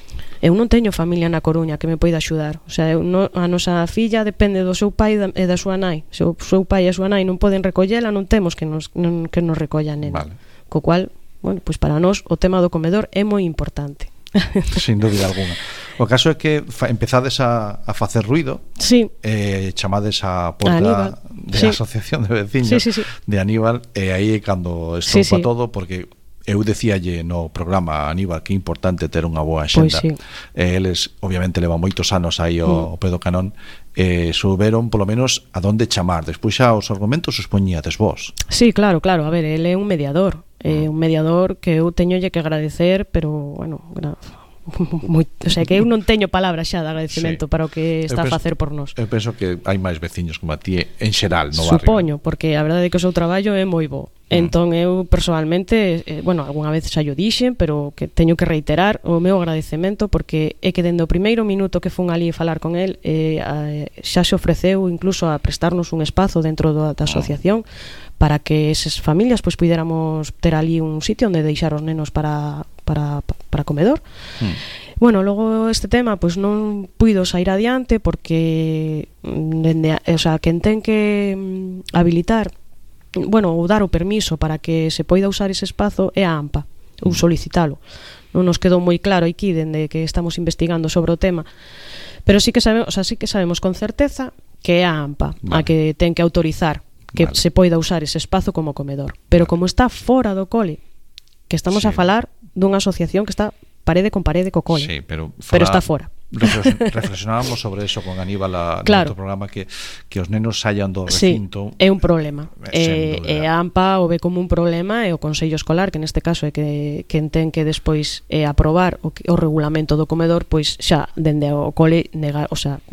[SPEAKER 6] Eu non teño familia na Coruña que me poida axudar. O sea, eu no, a nosa filla depende do seu pai e da súa nai. Se o seu pai e a súa nai non poden recollela, non temos que nos, non, que nos recolla nena.
[SPEAKER 1] Vale.
[SPEAKER 6] Co cual, bueno, pois pues para nós o tema do comedor é moi importante.
[SPEAKER 1] Sin dúbida alguna. O caso é que fa, empezades a, a facer ruido.
[SPEAKER 6] Sí.
[SPEAKER 1] Eh, chamades a porta de sí. Asociación de Veciños sí, sí, sí. de Aníbal e aí é cando estoupa sí, sí. todo, porque eu decíalle no programa a Aníbal que é importante ter unha boa axenda. Pues sí. E eles obviamente levan moitos anos aí ao, mm. ao pé do canón e souberon polo menos a donde chamar. Despois xa os argumentos os poñíades vos.
[SPEAKER 6] Sí, claro, claro, a ver, ele é un mediador. É un mediador que eu teñolle que agradecer, pero, bueno, gra- moi, o sea, que eu non teño palabras xa de agradecemento sí. para o que está penso, a facer por nós.
[SPEAKER 1] Eu penso que hai máis veciños como a ti en xeral no barrio.
[SPEAKER 6] Supoño, porque a verdade é que o seu traballo é moi bo. Mm. Entón eu personalmente, eh, bueno, algunha vez xa yo dixen, pero que teño que reiterar o meu agradecemento porque é que dende o primeiro minuto que fun ali a falar con el eh, a, xa se ofreceu incluso a prestarnos un espazo dentro da, da asociación mm. para que esas familias pois puidéramos ter ali un sitio onde deixar os nenos para para, para comedor. Mm. Bueno, logo este tema pois non puido sair adiante porque dende, o sea, quen ten que habilitar, bueno, ou dar o permiso para que se poida usar ese espazo é a AMPA, ou solicitalo. Non nos quedou moi claro aquí dende que estamos investigando sobre o tema, pero sí que sabemos, o sea, sí que sabemos con certeza que é a AMPA vale. a que ten que autorizar que vale. se poida usar ese espazo como comedor. Pero vale. como está fora do cole, que estamos sí. a falar dunha asociación que está parede con parede co cole.
[SPEAKER 1] Sí, pero, fora,
[SPEAKER 6] pero está fora.
[SPEAKER 1] Reflexionábamos sobre eso con Aníbal a,
[SPEAKER 6] claro.
[SPEAKER 1] no programa que, que os nenos saian do recinto.
[SPEAKER 6] Sí, é un problema. E eh, a AMPA o ve como un problema e o Consello Escolar, que neste caso é que quen ten que despois eh, aprobar o, o regulamento do comedor, pois xa dende o cole negar, o sea,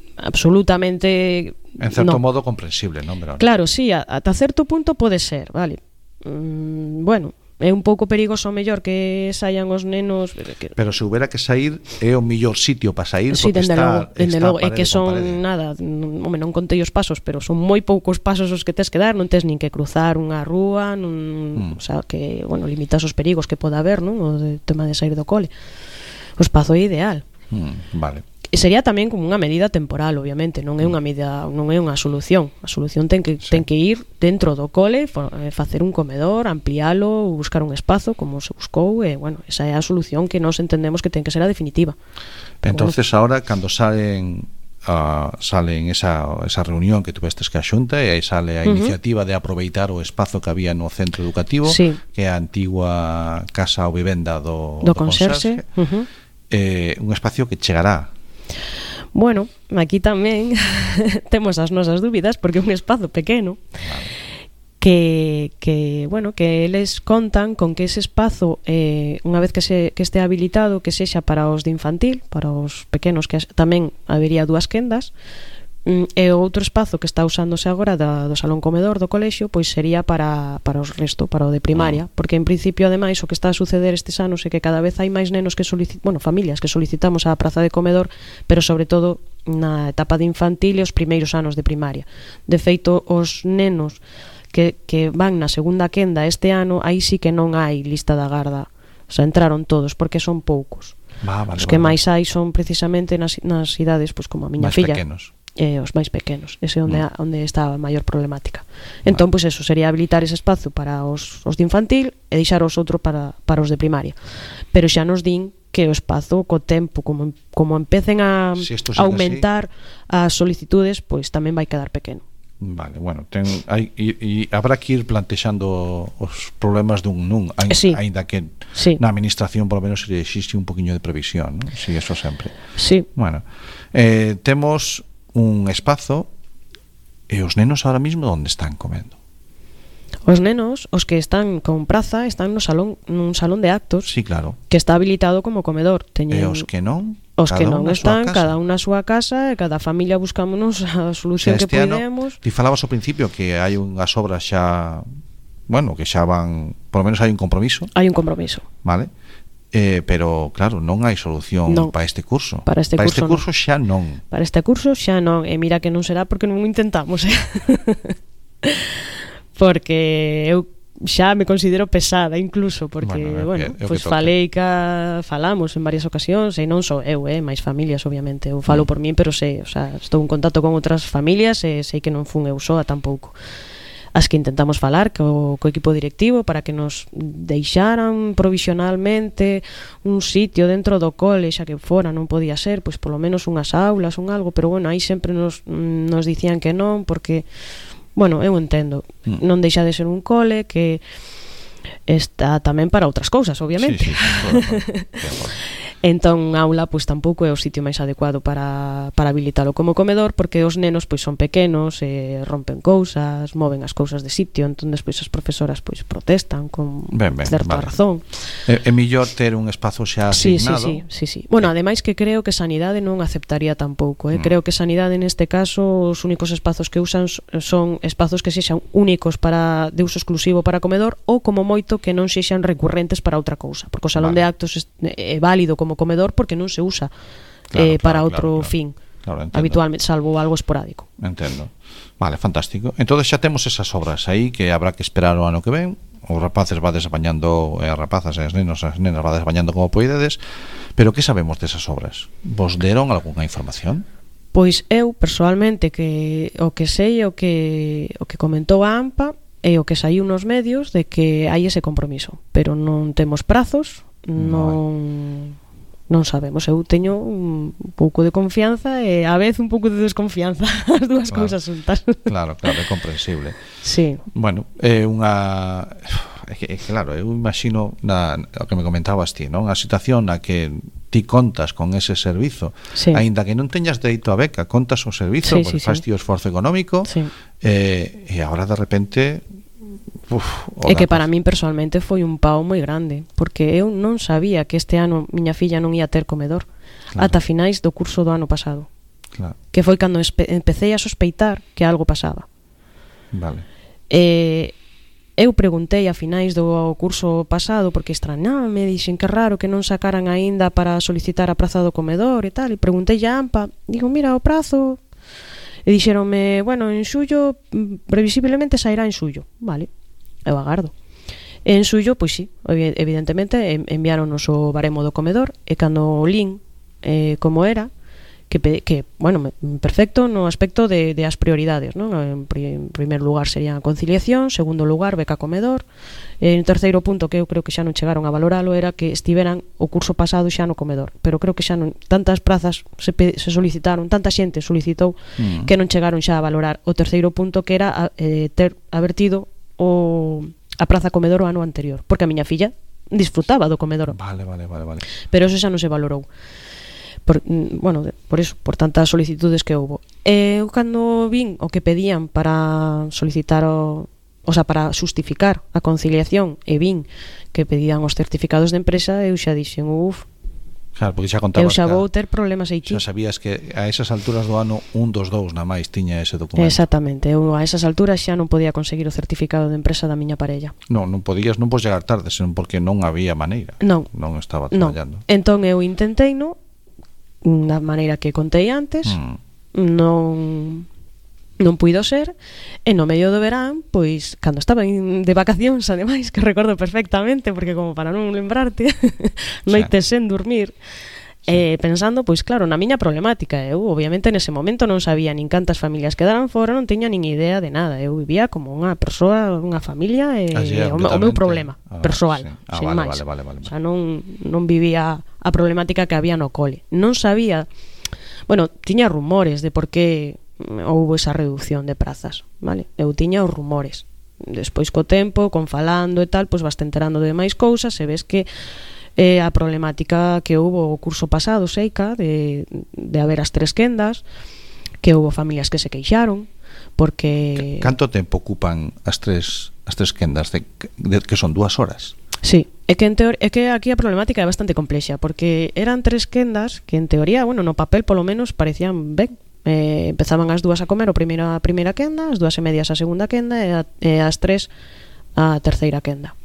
[SPEAKER 6] absolutamente
[SPEAKER 1] en certo
[SPEAKER 6] no.
[SPEAKER 1] modo comprensible, non? Pero,
[SPEAKER 6] claro, sí, ata certo punto pode ser, vale. Mm, bueno, é un pouco perigoso mellor que saian os nenos que...
[SPEAKER 1] pero se houbera que sair é o mellor sitio para sair
[SPEAKER 6] sí,
[SPEAKER 1] porque
[SPEAKER 6] dende
[SPEAKER 1] está,
[SPEAKER 6] logo, dende
[SPEAKER 1] está
[SPEAKER 6] logo. É que son nada, home, non contei os pasos, pero son moi poucos pasos os que tes que dar, non tes nin que cruzar unha rúa, non, mm. o sea, que, bueno, limitas os perigos que poda haber, non? O de, tema de sair do cole. O espazo é ideal.
[SPEAKER 1] Mm, vale.
[SPEAKER 6] E sería tamén como unha medida temporal, obviamente, non é unha medida, non é unha solución. A solución ten que sí. ten que ir dentro do cole, facer un comedor, amplialo, buscar un espazo como se buscou e, bueno, esa é a solución que nós entendemos que ten que ser a definitiva.
[SPEAKER 1] Entonces, bueno, ahora cando saen uh, sale en esa, esa reunión que tuvestes que a Xunta, e aí sale a
[SPEAKER 6] Uh-huh.
[SPEAKER 1] iniciativa de aproveitar o espazo que había no centro educativo,
[SPEAKER 6] Sí.
[SPEAKER 1] que é a antigua casa ou vivenda do,
[SPEAKER 6] Do conserxe. Uh-huh.
[SPEAKER 1] eh, un espacio que chegará.
[SPEAKER 6] Bueno, aquí tamén temos as nosas dúbidas porque é un espazo pequeno. Que, que, bueno, que eles contan con que ese espazo, eh, unha vez que, se, que este habilitado, que sexa para os de infantil, para os pequenos, que as, tamén habería dúas quendas, mm, e o outro espazo que está usándose agora da, do salón comedor do colexio, pois sería para, para os resto, para o de primaria, porque en principio, ademais, o que está a suceder estes anos é que cada vez hai máis nenos que solicitan, bueno, familias que solicitamos a praza de comedor, pero sobre todo na etapa de infantil e os primeiros anos de primaria. De feito, os nenos que, que van na segunda quenda este ano, aí sí que non hai lista da garda. O sea, entraron todos, porque son poucos.
[SPEAKER 1] Ah, vale,
[SPEAKER 6] Os que
[SPEAKER 1] vale.
[SPEAKER 6] máis hai son precisamente nas, nas idades, pois como a miña
[SPEAKER 1] Máis
[SPEAKER 6] filla.
[SPEAKER 1] pequenos.
[SPEAKER 6] Eh, os máis pequenos, ese é onde,
[SPEAKER 1] Mm.
[SPEAKER 6] a, onde está a maior problemática. Entón, pois eso, sería habilitar ese espazo para os, os de infantil e deixar os outros para, para os de primaria. Pero xa nos din que o espazo co tempo, como, como empecen a
[SPEAKER 1] Si esto sigue
[SPEAKER 6] aumentar as solicitudes, pois tamén vai quedar pequeno.
[SPEAKER 1] Vale, bueno, ten, hai, e, e habrá que ir plantexando os problemas dun nun, ain,
[SPEAKER 6] Sí.
[SPEAKER 1] aínda que
[SPEAKER 6] Sí.
[SPEAKER 1] na administración por lo menos existe un poquinho de previsión, ¿no? Si, eso sempre.
[SPEAKER 6] Sí.
[SPEAKER 1] Bueno, eh, temos un espazo e os nenos ahora mismo onde están comendo?
[SPEAKER 6] Os nenos, os que están con praza, están no salón, nun salón de actos,
[SPEAKER 1] Sí, claro.
[SPEAKER 6] que está habilitado como comedor. Teñen,
[SPEAKER 1] E os que non?
[SPEAKER 6] os que
[SPEAKER 1] Cada
[SPEAKER 6] non
[SPEAKER 1] un na súa
[SPEAKER 6] están,
[SPEAKER 1] casa.
[SPEAKER 6] cada un na súa casa, e cada familia buscámonos a solución que
[SPEAKER 1] Este ano,
[SPEAKER 6] podemos.
[SPEAKER 1] ti falabas ao principio que hai unhas obras xa, bueno, que xa van, por lo menos hai un compromiso,
[SPEAKER 6] Hai un compromiso.
[SPEAKER 1] vale? Eh, pero claro, non hai solución
[SPEAKER 6] Non.
[SPEAKER 1] para este curso.
[SPEAKER 6] Para este
[SPEAKER 1] para este
[SPEAKER 6] curso
[SPEAKER 1] curso xa non.
[SPEAKER 6] Para este curso xa non, e mira que non será porque non o intentamos, eh? Porque eu xa me considero pesada incluso, porque,
[SPEAKER 1] Bueno, é o
[SPEAKER 6] bueno,
[SPEAKER 1] que- é o
[SPEAKER 6] pois
[SPEAKER 1] que toca.
[SPEAKER 6] falei ca falamos en varias ocasións, e non só eu, eh, máis familias, obviamente. Eu falo
[SPEAKER 1] Mm.
[SPEAKER 6] por min, pero sei, o sea, estou en contacto con outras familias e sei que non fun eu soa tampouco. As que intentamos falar co, co equipo directivo para que nos deixaran provisionalmente un sitio dentro do cole, xa que fora non podía ser, pois polo menos unhas aulas, un algo, pero bueno, aí sempre nos, nos dicían que non, porque, bueno, eu entendo,
[SPEAKER 1] Mm.
[SPEAKER 6] non deixa de ser un cole que está tamén para outras cousas, obviamente.
[SPEAKER 1] Sí, sí, todo, todo, de acordo.
[SPEAKER 6] Entón, un aula pois tampouco é o sitio máis adecuado para, para habilitalo como comedor, porque os nenos pois son pequenos, e rompen cousas, moven as cousas de sitio, entón despois as profesoras pois protestan con
[SPEAKER 1] Ben, ben,
[SPEAKER 6] certa
[SPEAKER 1] vale.
[SPEAKER 6] razón.
[SPEAKER 1] É, é mellor ter un espazo xa
[SPEAKER 6] Sí, sí,
[SPEAKER 1] asignado.
[SPEAKER 6] sí, sí, sí. Bueno, ademais que creo que Sanidade non aceptaría tampouco, eh?
[SPEAKER 1] Mm.
[SPEAKER 6] Creo que Sanidade neste caso os únicos espazos que usan son espazos que sexan únicos para de uso exclusivo para comedor, ou como moito que non sexan recurrentes para outra cousa, porque o salón
[SPEAKER 1] Vale.
[SPEAKER 6] de actos é válido como comedor porque non se usa
[SPEAKER 1] Claro,
[SPEAKER 6] eh, para
[SPEAKER 1] claro,
[SPEAKER 6] outro
[SPEAKER 1] claro, claro.
[SPEAKER 6] fin.
[SPEAKER 1] Claro, entendo.
[SPEAKER 6] Habitualmente, salvo algo esporádico.
[SPEAKER 1] Entendo. Vale, fantástico. Entonces xa temos esas obras aí que habrá que esperar o ano que ven. Os rapaces vades apañando, e as rapazas e as nenos, as nenas vades apañando como poidedes. Pero que sabemos desas obras? Vos deron algunha información?
[SPEAKER 6] Pois eu, persoalmente, que o que sei, o que o que comentou a AMPA e o que saiu nos medios de que hai ese compromiso, pero non temos prazos, non non sabemos. Eu teño un pouco de confianza e a vez un pouco de desconfianza, as dúas
[SPEAKER 1] Claro.
[SPEAKER 6] cousas xuntas.
[SPEAKER 1] Claro, claro, é comprensible.
[SPEAKER 6] Sí.
[SPEAKER 1] Bueno, é unha... É que, é que, claro, eu imagino na, o que me comentabas ti, non? A situación na que ti contas con ese servizo,
[SPEAKER 6] Sí.
[SPEAKER 1] aínda que non teñas dereito a beca, contas o servizo,
[SPEAKER 6] Sí,
[SPEAKER 1] pois
[SPEAKER 6] sí,
[SPEAKER 1] faz
[SPEAKER 6] sí.
[SPEAKER 1] ti o esforzo económico,
[SPEAKER 6] Sí.
[SPEAKER 1] eh, e agora de repente... Uf, o
[SPEAKER 6] É que
[SPEAKER 1] da-
[SPEAKER 6] para min persoalmente foi un pau moi grande, porque eu non sabía que este ano miña filla non ia ter comedor,
[SPEAKER 1] Claro.
[SPEAKER 6] ata finais do curso do ano pasado,
[SPEAKER 1] Claro,
[SPEAKER 6] que foi cando espe- empecé a sospeitar que algo pasaba.
[SPEAKER 1] vale.
[SPEAKER 6] Eh, eu preguntei a finais do curso pasado porque extrañábame, dixen que raro que non sacaran aínda para solicitar a praza do comedor e tal, e preguntei a AMPA, digo, mira, o prazo, e dixeronme, bueno, en xullo mm, previsiblemente sairá en xullo. Vale, eu agardo. En xullo, pois sí, evi- evidentemente en- enviáronos o baremo do comedor, e cando o lin eh, como era, que, que bueno, perfecto no aspecto de, de as prioridades, non? En, pri, en primeiro lugar sería a conciliación, segundo lugar beca comedor, e en terceiro punto que eu creo que xa non chegaron a valoralo era que estiveran o curso pasado xa no comedor, pero creo que xa non tantas prazas se, se solicitaron, tanta xente solicitou mm. que non chegaron xa a valorar o terceiro punto, que era eh, ter avertido o, a praza comedor o ano anterior, porque a miña filla disfrutaba do comedor.
[SPEAKER 1] Vale, vale, vale, vale.
[SPEAKER 6] Pero eso xa non se valorou. Por, bueno, por eso, por tantas solicitudes que houbo. E eu cando vin o que pedían para solicitar o, o sea, para justificar a conciliación, e vin que pedían os certificados de empresa, eu xa dixen, uf,
[SPEAKER 1] claro, porque xa contabas,
[SPEAKER 6] eu xa vou ter problemas aí.
[SPEAKER 1] Xa sabías que a esas alturas do ano un dos dous na máis tiña ese documento.
[SPEAKER 6] Exactamente, eu a esas alturas xa non podía conseguir o certificado de empresa da miña parella.
[SPEAKER 1] Non, non podías, non podes chegar tarde, senón porque non había maneira.
[SPEAKER 6] Non,
[SPEAKER 1] non estaba
[SPEAKER 6] non.
[SPEAKER 1] traballando.
[SPEAKER 6] Entón eu intentei, no, da maneira que contei antes, mm. non non puido ser, e no medio do verán, pois, cando estaba in, de vacacións, ademais, que recordo perfectamente, porque como para non lembrarte, noites sen dormir, eh, pensando, pois claro, na miña problemática. Eu, obviamente, nese momento non sabía nin cantas familias quedaran fora, non tiña nin idea de nada. Eu vivía como unha persoa, unha familia, e eh, o, o meu problema ah, persoal, sí. ah, sin
[SPEAKER 1] vale,
[SPEAKER 6] máis.
[SPEAKER 1] Vale, vale, vale.
[SPEAKER 6] O sea, non, non vivía a problemática que había no cole. Non sabía, bueno, tiña rumores de por que houve esa reducción de prazas, vale? Eu tiña os rumores. Despois co tempo, con falando e tal, pois vas te enterando de máis cousas e ves que eh, a problemática que houve o curso pasado, Seica, de, de haber as tres quendas, que houve familias que se queixaron, porque...
[SPEAKER 1] Canto tempo ocupan as tres as tres quendas, de, de, que son dúas horas?
[SPEAKER 6] Sí, é que, en teor, é que aquí a problemática é bastante complexa, porque eran tres quendas que en teoría, bueno, no papel polo menos parecían ben. Eh, empezaban as dúas a comer o primeiro a primeira quenda, as dúas e medias a segunda quenda e, a, e as tres a terceira quenda.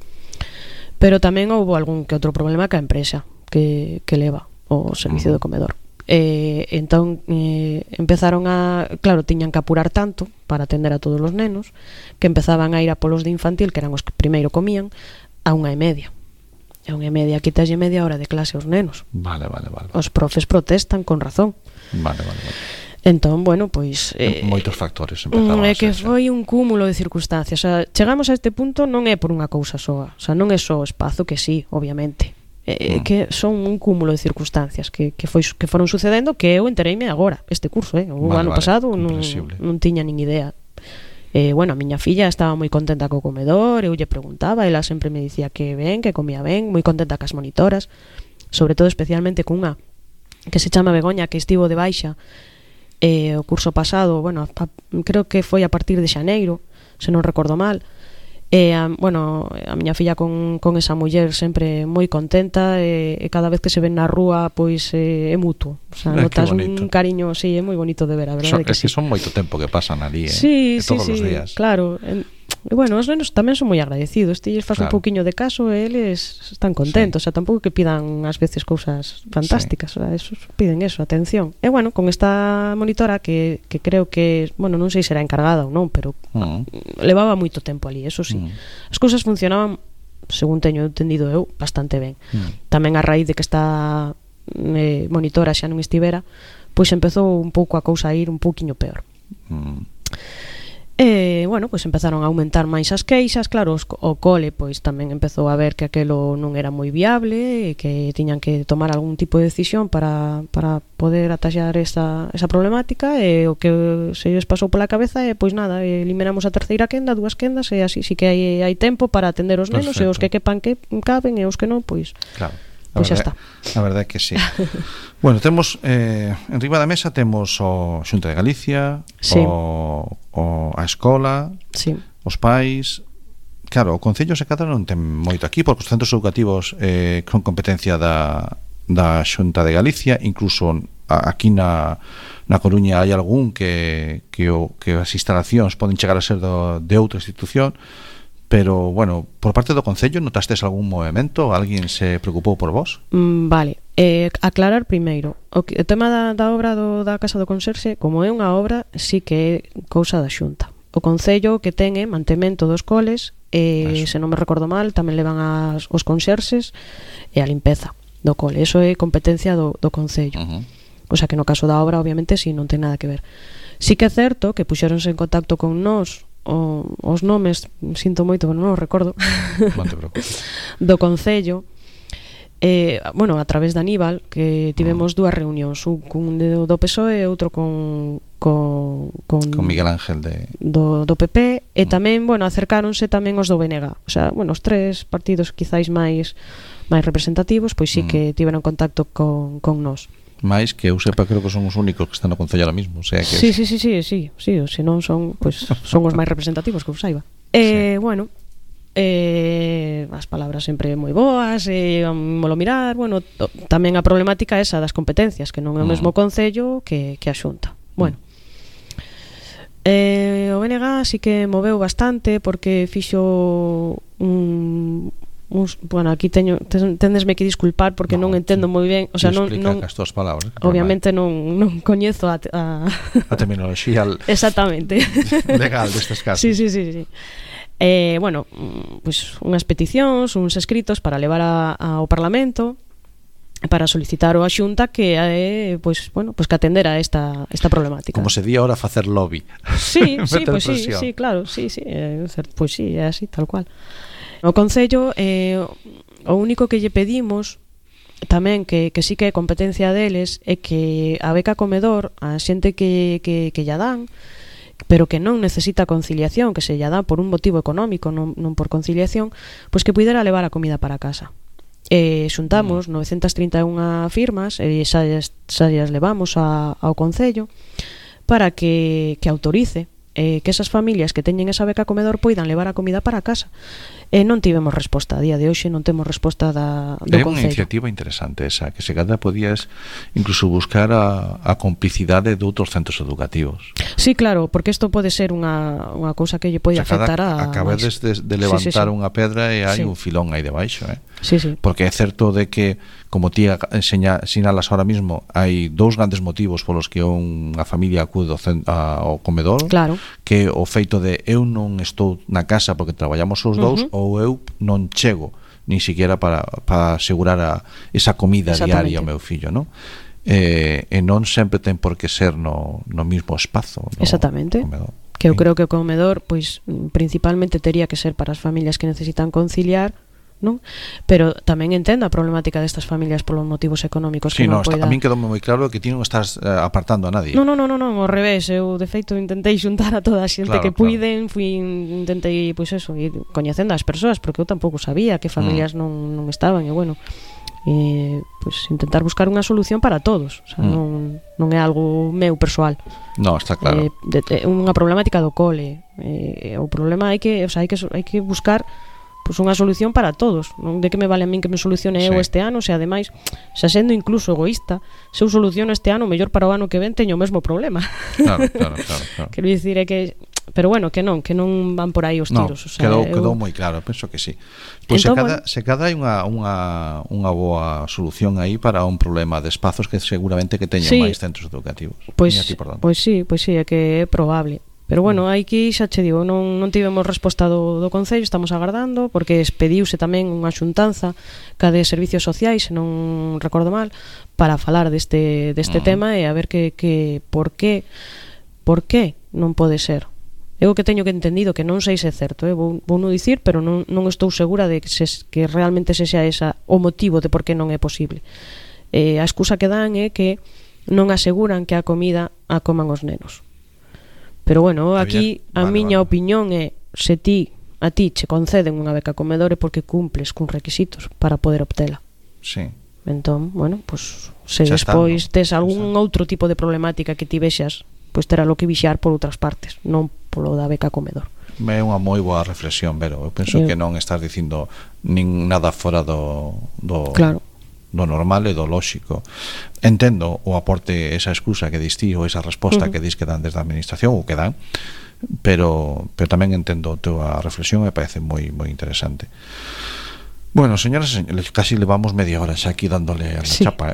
[SPEAKER 6] Pero tamén houve algún que outro problema ca empresa que, que leva o servicio de comedor. Eh, entón eh, empezaron a, claro, tiñan que apurar tanto para atender a todos os nenos, que empezaban a ir a polos de infantil, que eran os que primeiro comían, a unha e media. A unha e media, quitalle media hora de clase aos nenos.
[SPEAKER 1] Vale, vale, vale.
[SPEAKER 6] Os profes protestan con razón.
[SPEAKER 1] Vale, vale, vale.
[SPEAKER 6] Entón, bueno, pois
[SPEAKER 1] eh, moitos factores empezaron
[SPEAKER 6] é
[SPEAKER 1] a
[SPEAKER 6] que foi un cúmulo de circunstancias. O sea, chegamos a este punto non é por unha cousa soa. O sea, non é só o espazo, que sí, obviamente. É mm. que son un cúmulo de circunstancias que, que, foi, que foron sucedendo, que eu entereime agora, este curso, eh? O
[SPEAKER 1] vale,
[SPEAKER 6] ano
[SPEAKER 1] vale,
[SPEAKER 6] pasado non, non tiña nin idea. Eh, bueno, a miña filla estaba moi contenta co comedor, eu lle preguntaba, ela sempre me dicía que ben, que comía ben, moi contenta cas monitoras, sobre todo especialmente cunha que se chama Begoña, que estivo de baixa eh, o curso pasado, bueno, a, creo que foi a partir de xaneiro, se non recordo mal. E, a, bueno, a miña filla con, con esa muller sempre moi contenta, e, e cada vez que se ven na rúa, pois eh, é mutuo. O sea, notas un cariño, sí, é moi bonito de ver, a verdade.
[SPEAKER 1] So,
[SPEAKER 6] que,
[SPEAKER 1] que
[SPEAKER 6] sí.
[SPEAKER 1] son moito tempo que pasan ali, eh?
[SPEAKER 6] Sí,
[SPEAKER 1] e
[SPEAKER 6] sí,
[SPEAKER 1] todos
[SPEAKER 6] sí,
[SPEAKER 1] os días.
[SPEAKER 6] Claro. En, e bueno, os nenos tamén son moi agradecidos. Ti lles faz claro. un pouquiño de caso e eles están contentos. Sí. O sea, tampouco que pidan ás veces cousas fantásticas. Sí. O sea, esos piden eso, atención. E bueno, con esta monitora que, que creo que, bueno, non sei se era encargada ou non, pero uh-huh. levaba moito tempo ali, eso sí. Uh-huh. As cousas funcionaban, según teño entendido eu, bastante ben. Uh-huh. Tamén a raíz de que esta eh, monitora xa non estivera, pois empezou un pouco a cousa a ir un pouquiño peor. Uh-huh. E, bueno, pois empezaron a aumentar máis as queixas, claro, os, o cole pois tamén empezou a ver que aquelo non era moi viable e que tiñan que tomar algún tipo de decisión para, para poder ataxar esa, esa problemática, e o que se lles pasou pola cabeza é, pois nada, eliminamos a terceira quenda, dúas quendas, e así sí que hai, hai tempo para atender os nenos. Perfecto. E os que quepan que caben, e os que non, pois... Claro. Pois xa está.
[SPEAKER 1] A verdade é que sí. Bueno, temos eh, en riba da mesa temos o Xunta de Galicia, sí. o, o a escola, sí. os pais. Claro, o Concello se cadra non ten moito aquí, porque os centros educativos eh, son competencia da, da Xunta de Galicia. Incluso a, aquí na, na Coruña hai algún que, que, o, que as instalacións poden chegar a ser do, de outra institución. Pero, bueno, por parte do Concello, notastes algún movimento? Alguén se preocupou por vos?
[SPEAKER 6] Mm, vale, eh, aclarar primeiro o, que, o tema da, da obra do, da Casa do Conserxe, como é unha obra, sí que é cousa da Xunta. O Concello que ten é mantemento dos coles, e, se non me recordo mal, tamén levan as, os conserxes e a limpeza do cole. Eso é competencia do, do Concello. Uh-huh. O sea que no caso da obra, obviamente, si non ten nada que ver. Sí que é certo que puxéronse en contacto con nós o, os nomes, sinto moito, pero non os recordo,
[SPEAKER 1] Non te preocupes.
[SPEAKER 6] do Concello, eh, bueno, a través de Aníbal, que tivemos dúas reunións, un cun do, do P S O E e outro con, con, con,
[SPEAKER 1] Con Miguel Ángel de...
[SPEAKER 6] do, do P P, e tamén, bueno, acercáronse tamén os do B N G. O sea, bueno, os tres partidos quizáis máis máis representativos, pois sí que tiveron contacto con, con nós.
[SPEAKER 1] máis que eu sepa, creo que son os únicos que están no Concello ahora mismo, o sea que
[SPEAKER 6] Sí, sí, sí, sí, sí, sí, se non son, pois son os máis representativos que eu saiba. Eh, sí. bueno, eh, as palabras sempre moi boas, eh, molo mirar, bueno, to, tamén a problemática esa das competencias, que non é o mesmo Concello que, que a Xunta. Bueno, eh, o B N G sí que moveu bastante porque fixo un... Uns, bueno, aquí teño tendesme que disculpar porque no, non entendo moi ben, o sea, non non
[SPEAKER 1] as túas palabras.
[SPEAKER 6] Obviamente non non coñezo a a,
[SPEAKER 1] a terminoloxía
[SPEAKER 6] exactamente
[SPEAKER 1] legal destes casos.
[SPEAKER 6] Sí, sí, sí, sí. Eh, bueno, pues unhas peticións, uns escritos para levar a, a, ao Parlamento para solicitar ao a Xunta que eh, pues, bueno, pues que atendera esta esta problemática.
[SPEAKER 1] Como se di ahora facer lobby.
[SPEAKER 6] Sí, sí, pues sí, sí, claro, sí, sí, eh, pues sí, é así, tal cual. O Concello, eh, o único que lle pedimos tamén que, que sí que é competencia deles é que a beca comedor a xente que, que, que lla dan, pero que non necesita conciliación, que se lla dá por un motivo económico, non, non por conciliación, pois que puidera levar a comida para casa. E xuntamos mm. novecentas trinta e unha firmas e xa, xa as levamos a, ao Concello para que, que autorice eh, que esas familias que teñen esa beca comedor poidan levar a comida para casa. E non tivemos resposta, a día de hoxe non temos resposta da, do
[SPEAKER 1] é
[SPEAKER 6] Concello.
[SPEAKER 1] É unha iniciativa interesante esa, que se cada podías incluso buscar a, a complicidade de outros centros educativos.
[SPEAKER 6] Sí, claro, porque isto pode ser unha, unha cousa que lle pode o sea, afectar a...
[SPEAKER 1] Acabades de, de levantar sí, sí, sí. unha pedra e hai
[SPEAKER 6] sí.
[SPEAKER 1] un filón aí debaixo, eh?
[SPEAKER 6] Sí, sí.
[SPEAKER 1] Porque é certo de que, como ti enseña, sinalas ahora mismo, hai dous grandes motivos polos que unha familia acude ao comedor,
[SPEAKER 6] claro.
[SPEAKER 1] Que o feito de eu non estou na casa porque traballamos os dous, uh-huh. ou eu non chego ni siquiera para, para asegurar a, esa comida diaria ao meu fillo, non? Eh, e non sempre ten por que ser no, no mismo espazo, no
[SPEAKER 6] exactamente
[SPEAKER 1] comedor.
[SPEAKER 6] Que eu creo que o comedor pois principalmente tería que ser para as familias que necesitan conciliar, non? Pero tamén entendo a problemática destas familias polos motivos económicos
[SPEAKER 1] sí,
[SPEAKER 6] que non
[SPEAKER 1] no,
[SPEAKER 6] poida...
[SPEAKER 1] a min quedou moi claro que ti non estás uh, apartando a nadie.
[SPEAKER 6] Non, non, non, non, ao revés, eu de feito intentei xuntar a toda a xente
[SPEAKER 1] claro,
[SPEAKER 6] que puiden, claro. Fui intentei, pois pues eso, ir coñecendo as persoas, porque eu tampouco sabía que familias mm. non, non estaban, e bueno, e pois pues, intentar buscar unha solución para todos, o sea, mm. non, non é algo meu persoal.
[SPEAKER 1] No, está claro.
[SPEAKER 6] Eh, de, de, unha problemática do cole. Eh, o problema hai que, o sea, hai que hai que buscar pois unha solución para todos, non de que me vale a min que me solucione sí. eu este ano, se ademais, xa sendo incluso egoísta, se eu soluciono este ano, mellor para o ano que ven teño o mesmo problema.
[SPEAKER 1] Claro, claro, claro, claro.
[SPEAKER 6] Quero dicir é que pero bueno, que non, que non van por aí os tiros,
[SPEAKER 1] no,
[SPEAKER 6] o sea,
[SPEAKER 1] quedou,
[SPEAKER 6] eu...
[SPEAKER 1] quedou moi claro, penso que sí. Pois entón, se cada, bueno, se cada hai unha, unha, unha boa solución aí para un problema de espazos que seguramente que teñen sí. máis centros educativos.
[SPEAKER 6] Pois, pois sí, pois sí, é que é probable. Pero bueno, aquí xa che digo, non, non tivemos resposta do, do Concello, estamos agardando, porque expediuse tamén unha xuntanza ca de servicios sociais, se non recordo mal, para falar deste, deste uh-huh. tema e a ver que, que por que por que non pode ser. Eu que teño que entendido, que non sei se é certo, eh? vou, vou non dicir, pero non, non estou segura de que, se, que realmente se xa esa o motivo de por que non é posible. Eh, a excusa que dan é que non aseguran que a comida a coman os nenos. Pero bueno, aquí a vale, miña vale. opinión é se ti a ti che conceden unha beca comedor é porque cumples cun requisitos para poder obtela.
[SPEAKER 1] Sí.
[SPEAKER 6] Entón, bueno, pues se xa despois está, no? tes algún outro tipo de problemática que ti vexas, pois pues teralo que vixar por outras partes, non polo da beca comedor.
[SPEAKER 1] É unha moi boa reflexión, Vero. Eu penso Eu... que non estás dicindo nin nada fora do do
[SPEAKER 6] Claro.
[SPEAKER 1] do normal e do lóxico. Entendo o aporte, esa excusa que dis ti ou esa resposta uh-huh. que dis que dan desde a administración ou que dan, pero pero tamén entendo a tua reflexión e parece moi moi interesante. Bueno, señoras e señores, casi levamos media hora xa aquí dándole a la
[SPEAKER 6] sí,
[SPEAKER 1] chapa, eh?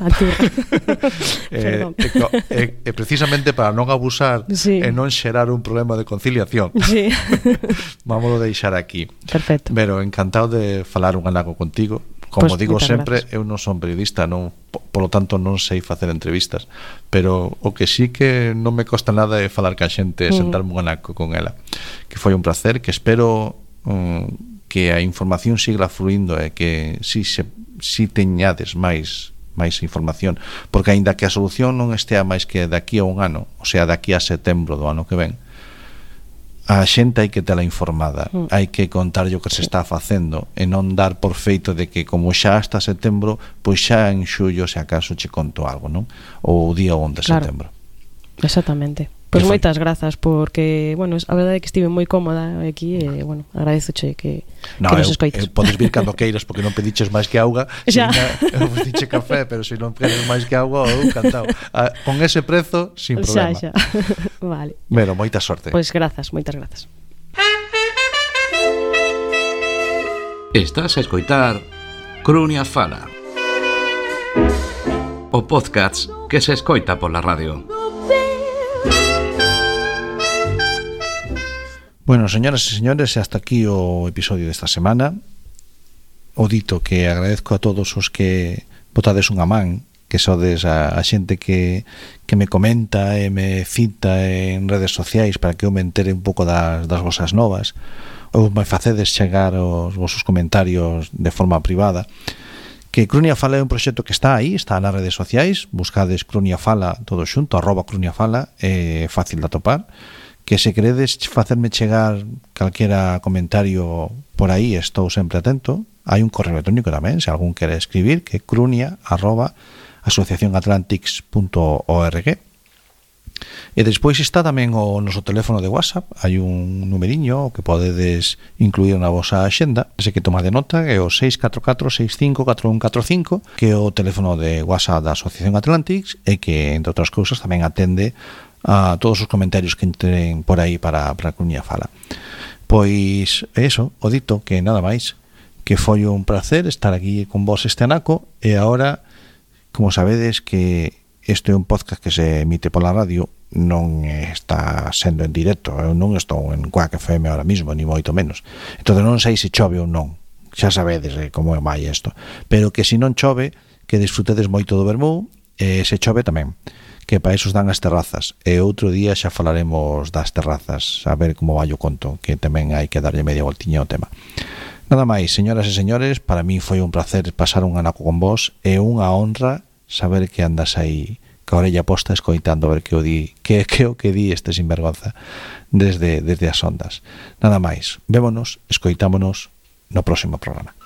[SPEAKER 6] eh,
[SPEAKER 1] e, e, e precisamente para non abusar sí. e non xerar un problema de conciliación
[SPEAKER 6] sí.
[SPEAKER 1] vámoslo deixar aquí.
[SPEAKER 6] Perfecto.
[SPEAKER 1] Pero encantado de falar un anago contigo, Como
[SPEAKER 6] Pois,
[SPEAKER 1] digo
[SPEAKER 6] moitas
[SPEAKER 1] sempre,
[SPEAKER 6] grazas.
[SPEAKER 1] eu non son periodista, non, po- polo tanto non sei facer entrevistas, pero o que sí que non me costa nada é falar ca xente,
[SPEAKER 6] Mm.
[SPEAKER 1] sentarme un anaco con ela, que foi un placer, que espero um, que a información siga fluindo e que si, se, si teñades máis máis información, porque aínda que a solución non estea máis que daqui a un ano, o sea, daqui a setembro do ano que ven, a xente hai que tela informada,
[SPEAKER 6] Mm.
[SPEAKER 1] hai que contar o que se está facendo e non dar por feito de que como xa hasta setembro, pois xa en xullo se acaso che conto algo, non? Ou o día onde de
[SPEAKER 6] Claro.
[SPEAKER 1] setembro.
[SPEAKER 6] Exactamente. Pois
[SPEAKER 1] Que foi?
[SPEAKER 6] moitas grazas porque, bueno, a verdade é que estive moi cómoda aquí e, bueno, agradezoche que,
[SPEAKER 1] No,
[SPEAKER 6] que nos
[SPEAKER 1] eu,
[SPEAKER 6] escoites.
[SPEAKER 1] eu podes vir cando queiras porque non pediches máis que auga.
[SPEAKER 6] Xa.
[SPEAKER 1] Se eu vos diche café, pero se non queres máis que auga, eu encantado. Ah, con ese prezo, sin
[SPEAKER 6] Xa,
[SPEAKER 1] problema.
[SPEAKER 6] xa. Vale.
[SPEAKER 1] Bueno, moita sorte.
[SPEAKER 6] Pois grazas, moitas grazas.
[SPEAKER 3] Estás a escoitar Crunia Fala, o podcast que se escoita pola radio.
[SPEAKER 1] Bueno, señoras e señores, hasta aquí o episodio desta semana. O dito que agradezco a todos os que botades unha man, que sodes a, a xente que, que me comenta e me cita en redes sociais para que eu me entere un pouco das, das vosas novas, ou me facedes chegar os vosos comentarios de forma privada. Que Crunia Fala é un proxecto que está aí, está nas redes sociais, buscades Crunia Fala todo xunto, arroba Crunia Fala, é fácil de atopar. Que se queredes facerme chegar calquera comentario por aí, estou sempre atento. Hai un correo electrónico tamén, se algún quere escribir, que é crunia arroba asociación atlantics punto org. E despois está tamén o noso teléfono de WhatsApp, hai un numeriño que podedes incluir na vosa axenda, ese que tomade nota, é o seis catro catro seis cinco catro un catro cinco, que é o teléfono de WhatsApp da Asociación Atlantics e que, entre outras cousas, tamén atende a todos os comentarios que entren por aí para, para Crunia Fala. Pois eso, o dito, que nada máis, que foi un placer estar aquí con vos este anaco, e agora, como sabedes que este é un podcast que se emite pola radio, non está sendo en directo, eu non estou en Quack F M ahora mismo, ni moito menos. Entón non sei se chove ou non, xa sabedes eh, como é vai isto, pero que se non chove, que disfrutedes moito do vermú, e se chove tamén, que para iso dan as terrazas, e outro día xa falaremos das terrazas, a ver como vai o conto, que tamén hai que darlle media voltiña ao tema. Nada máis, señoras e señores, para mí foi un placer pasar un anaco con vos, e unha honra saber que andas aí ca orella posta escoitando a ver que o di, que que o que di este sinvergonza desde desde as ondas. Nada máis, vémonos, escoitámonos no próximo programa.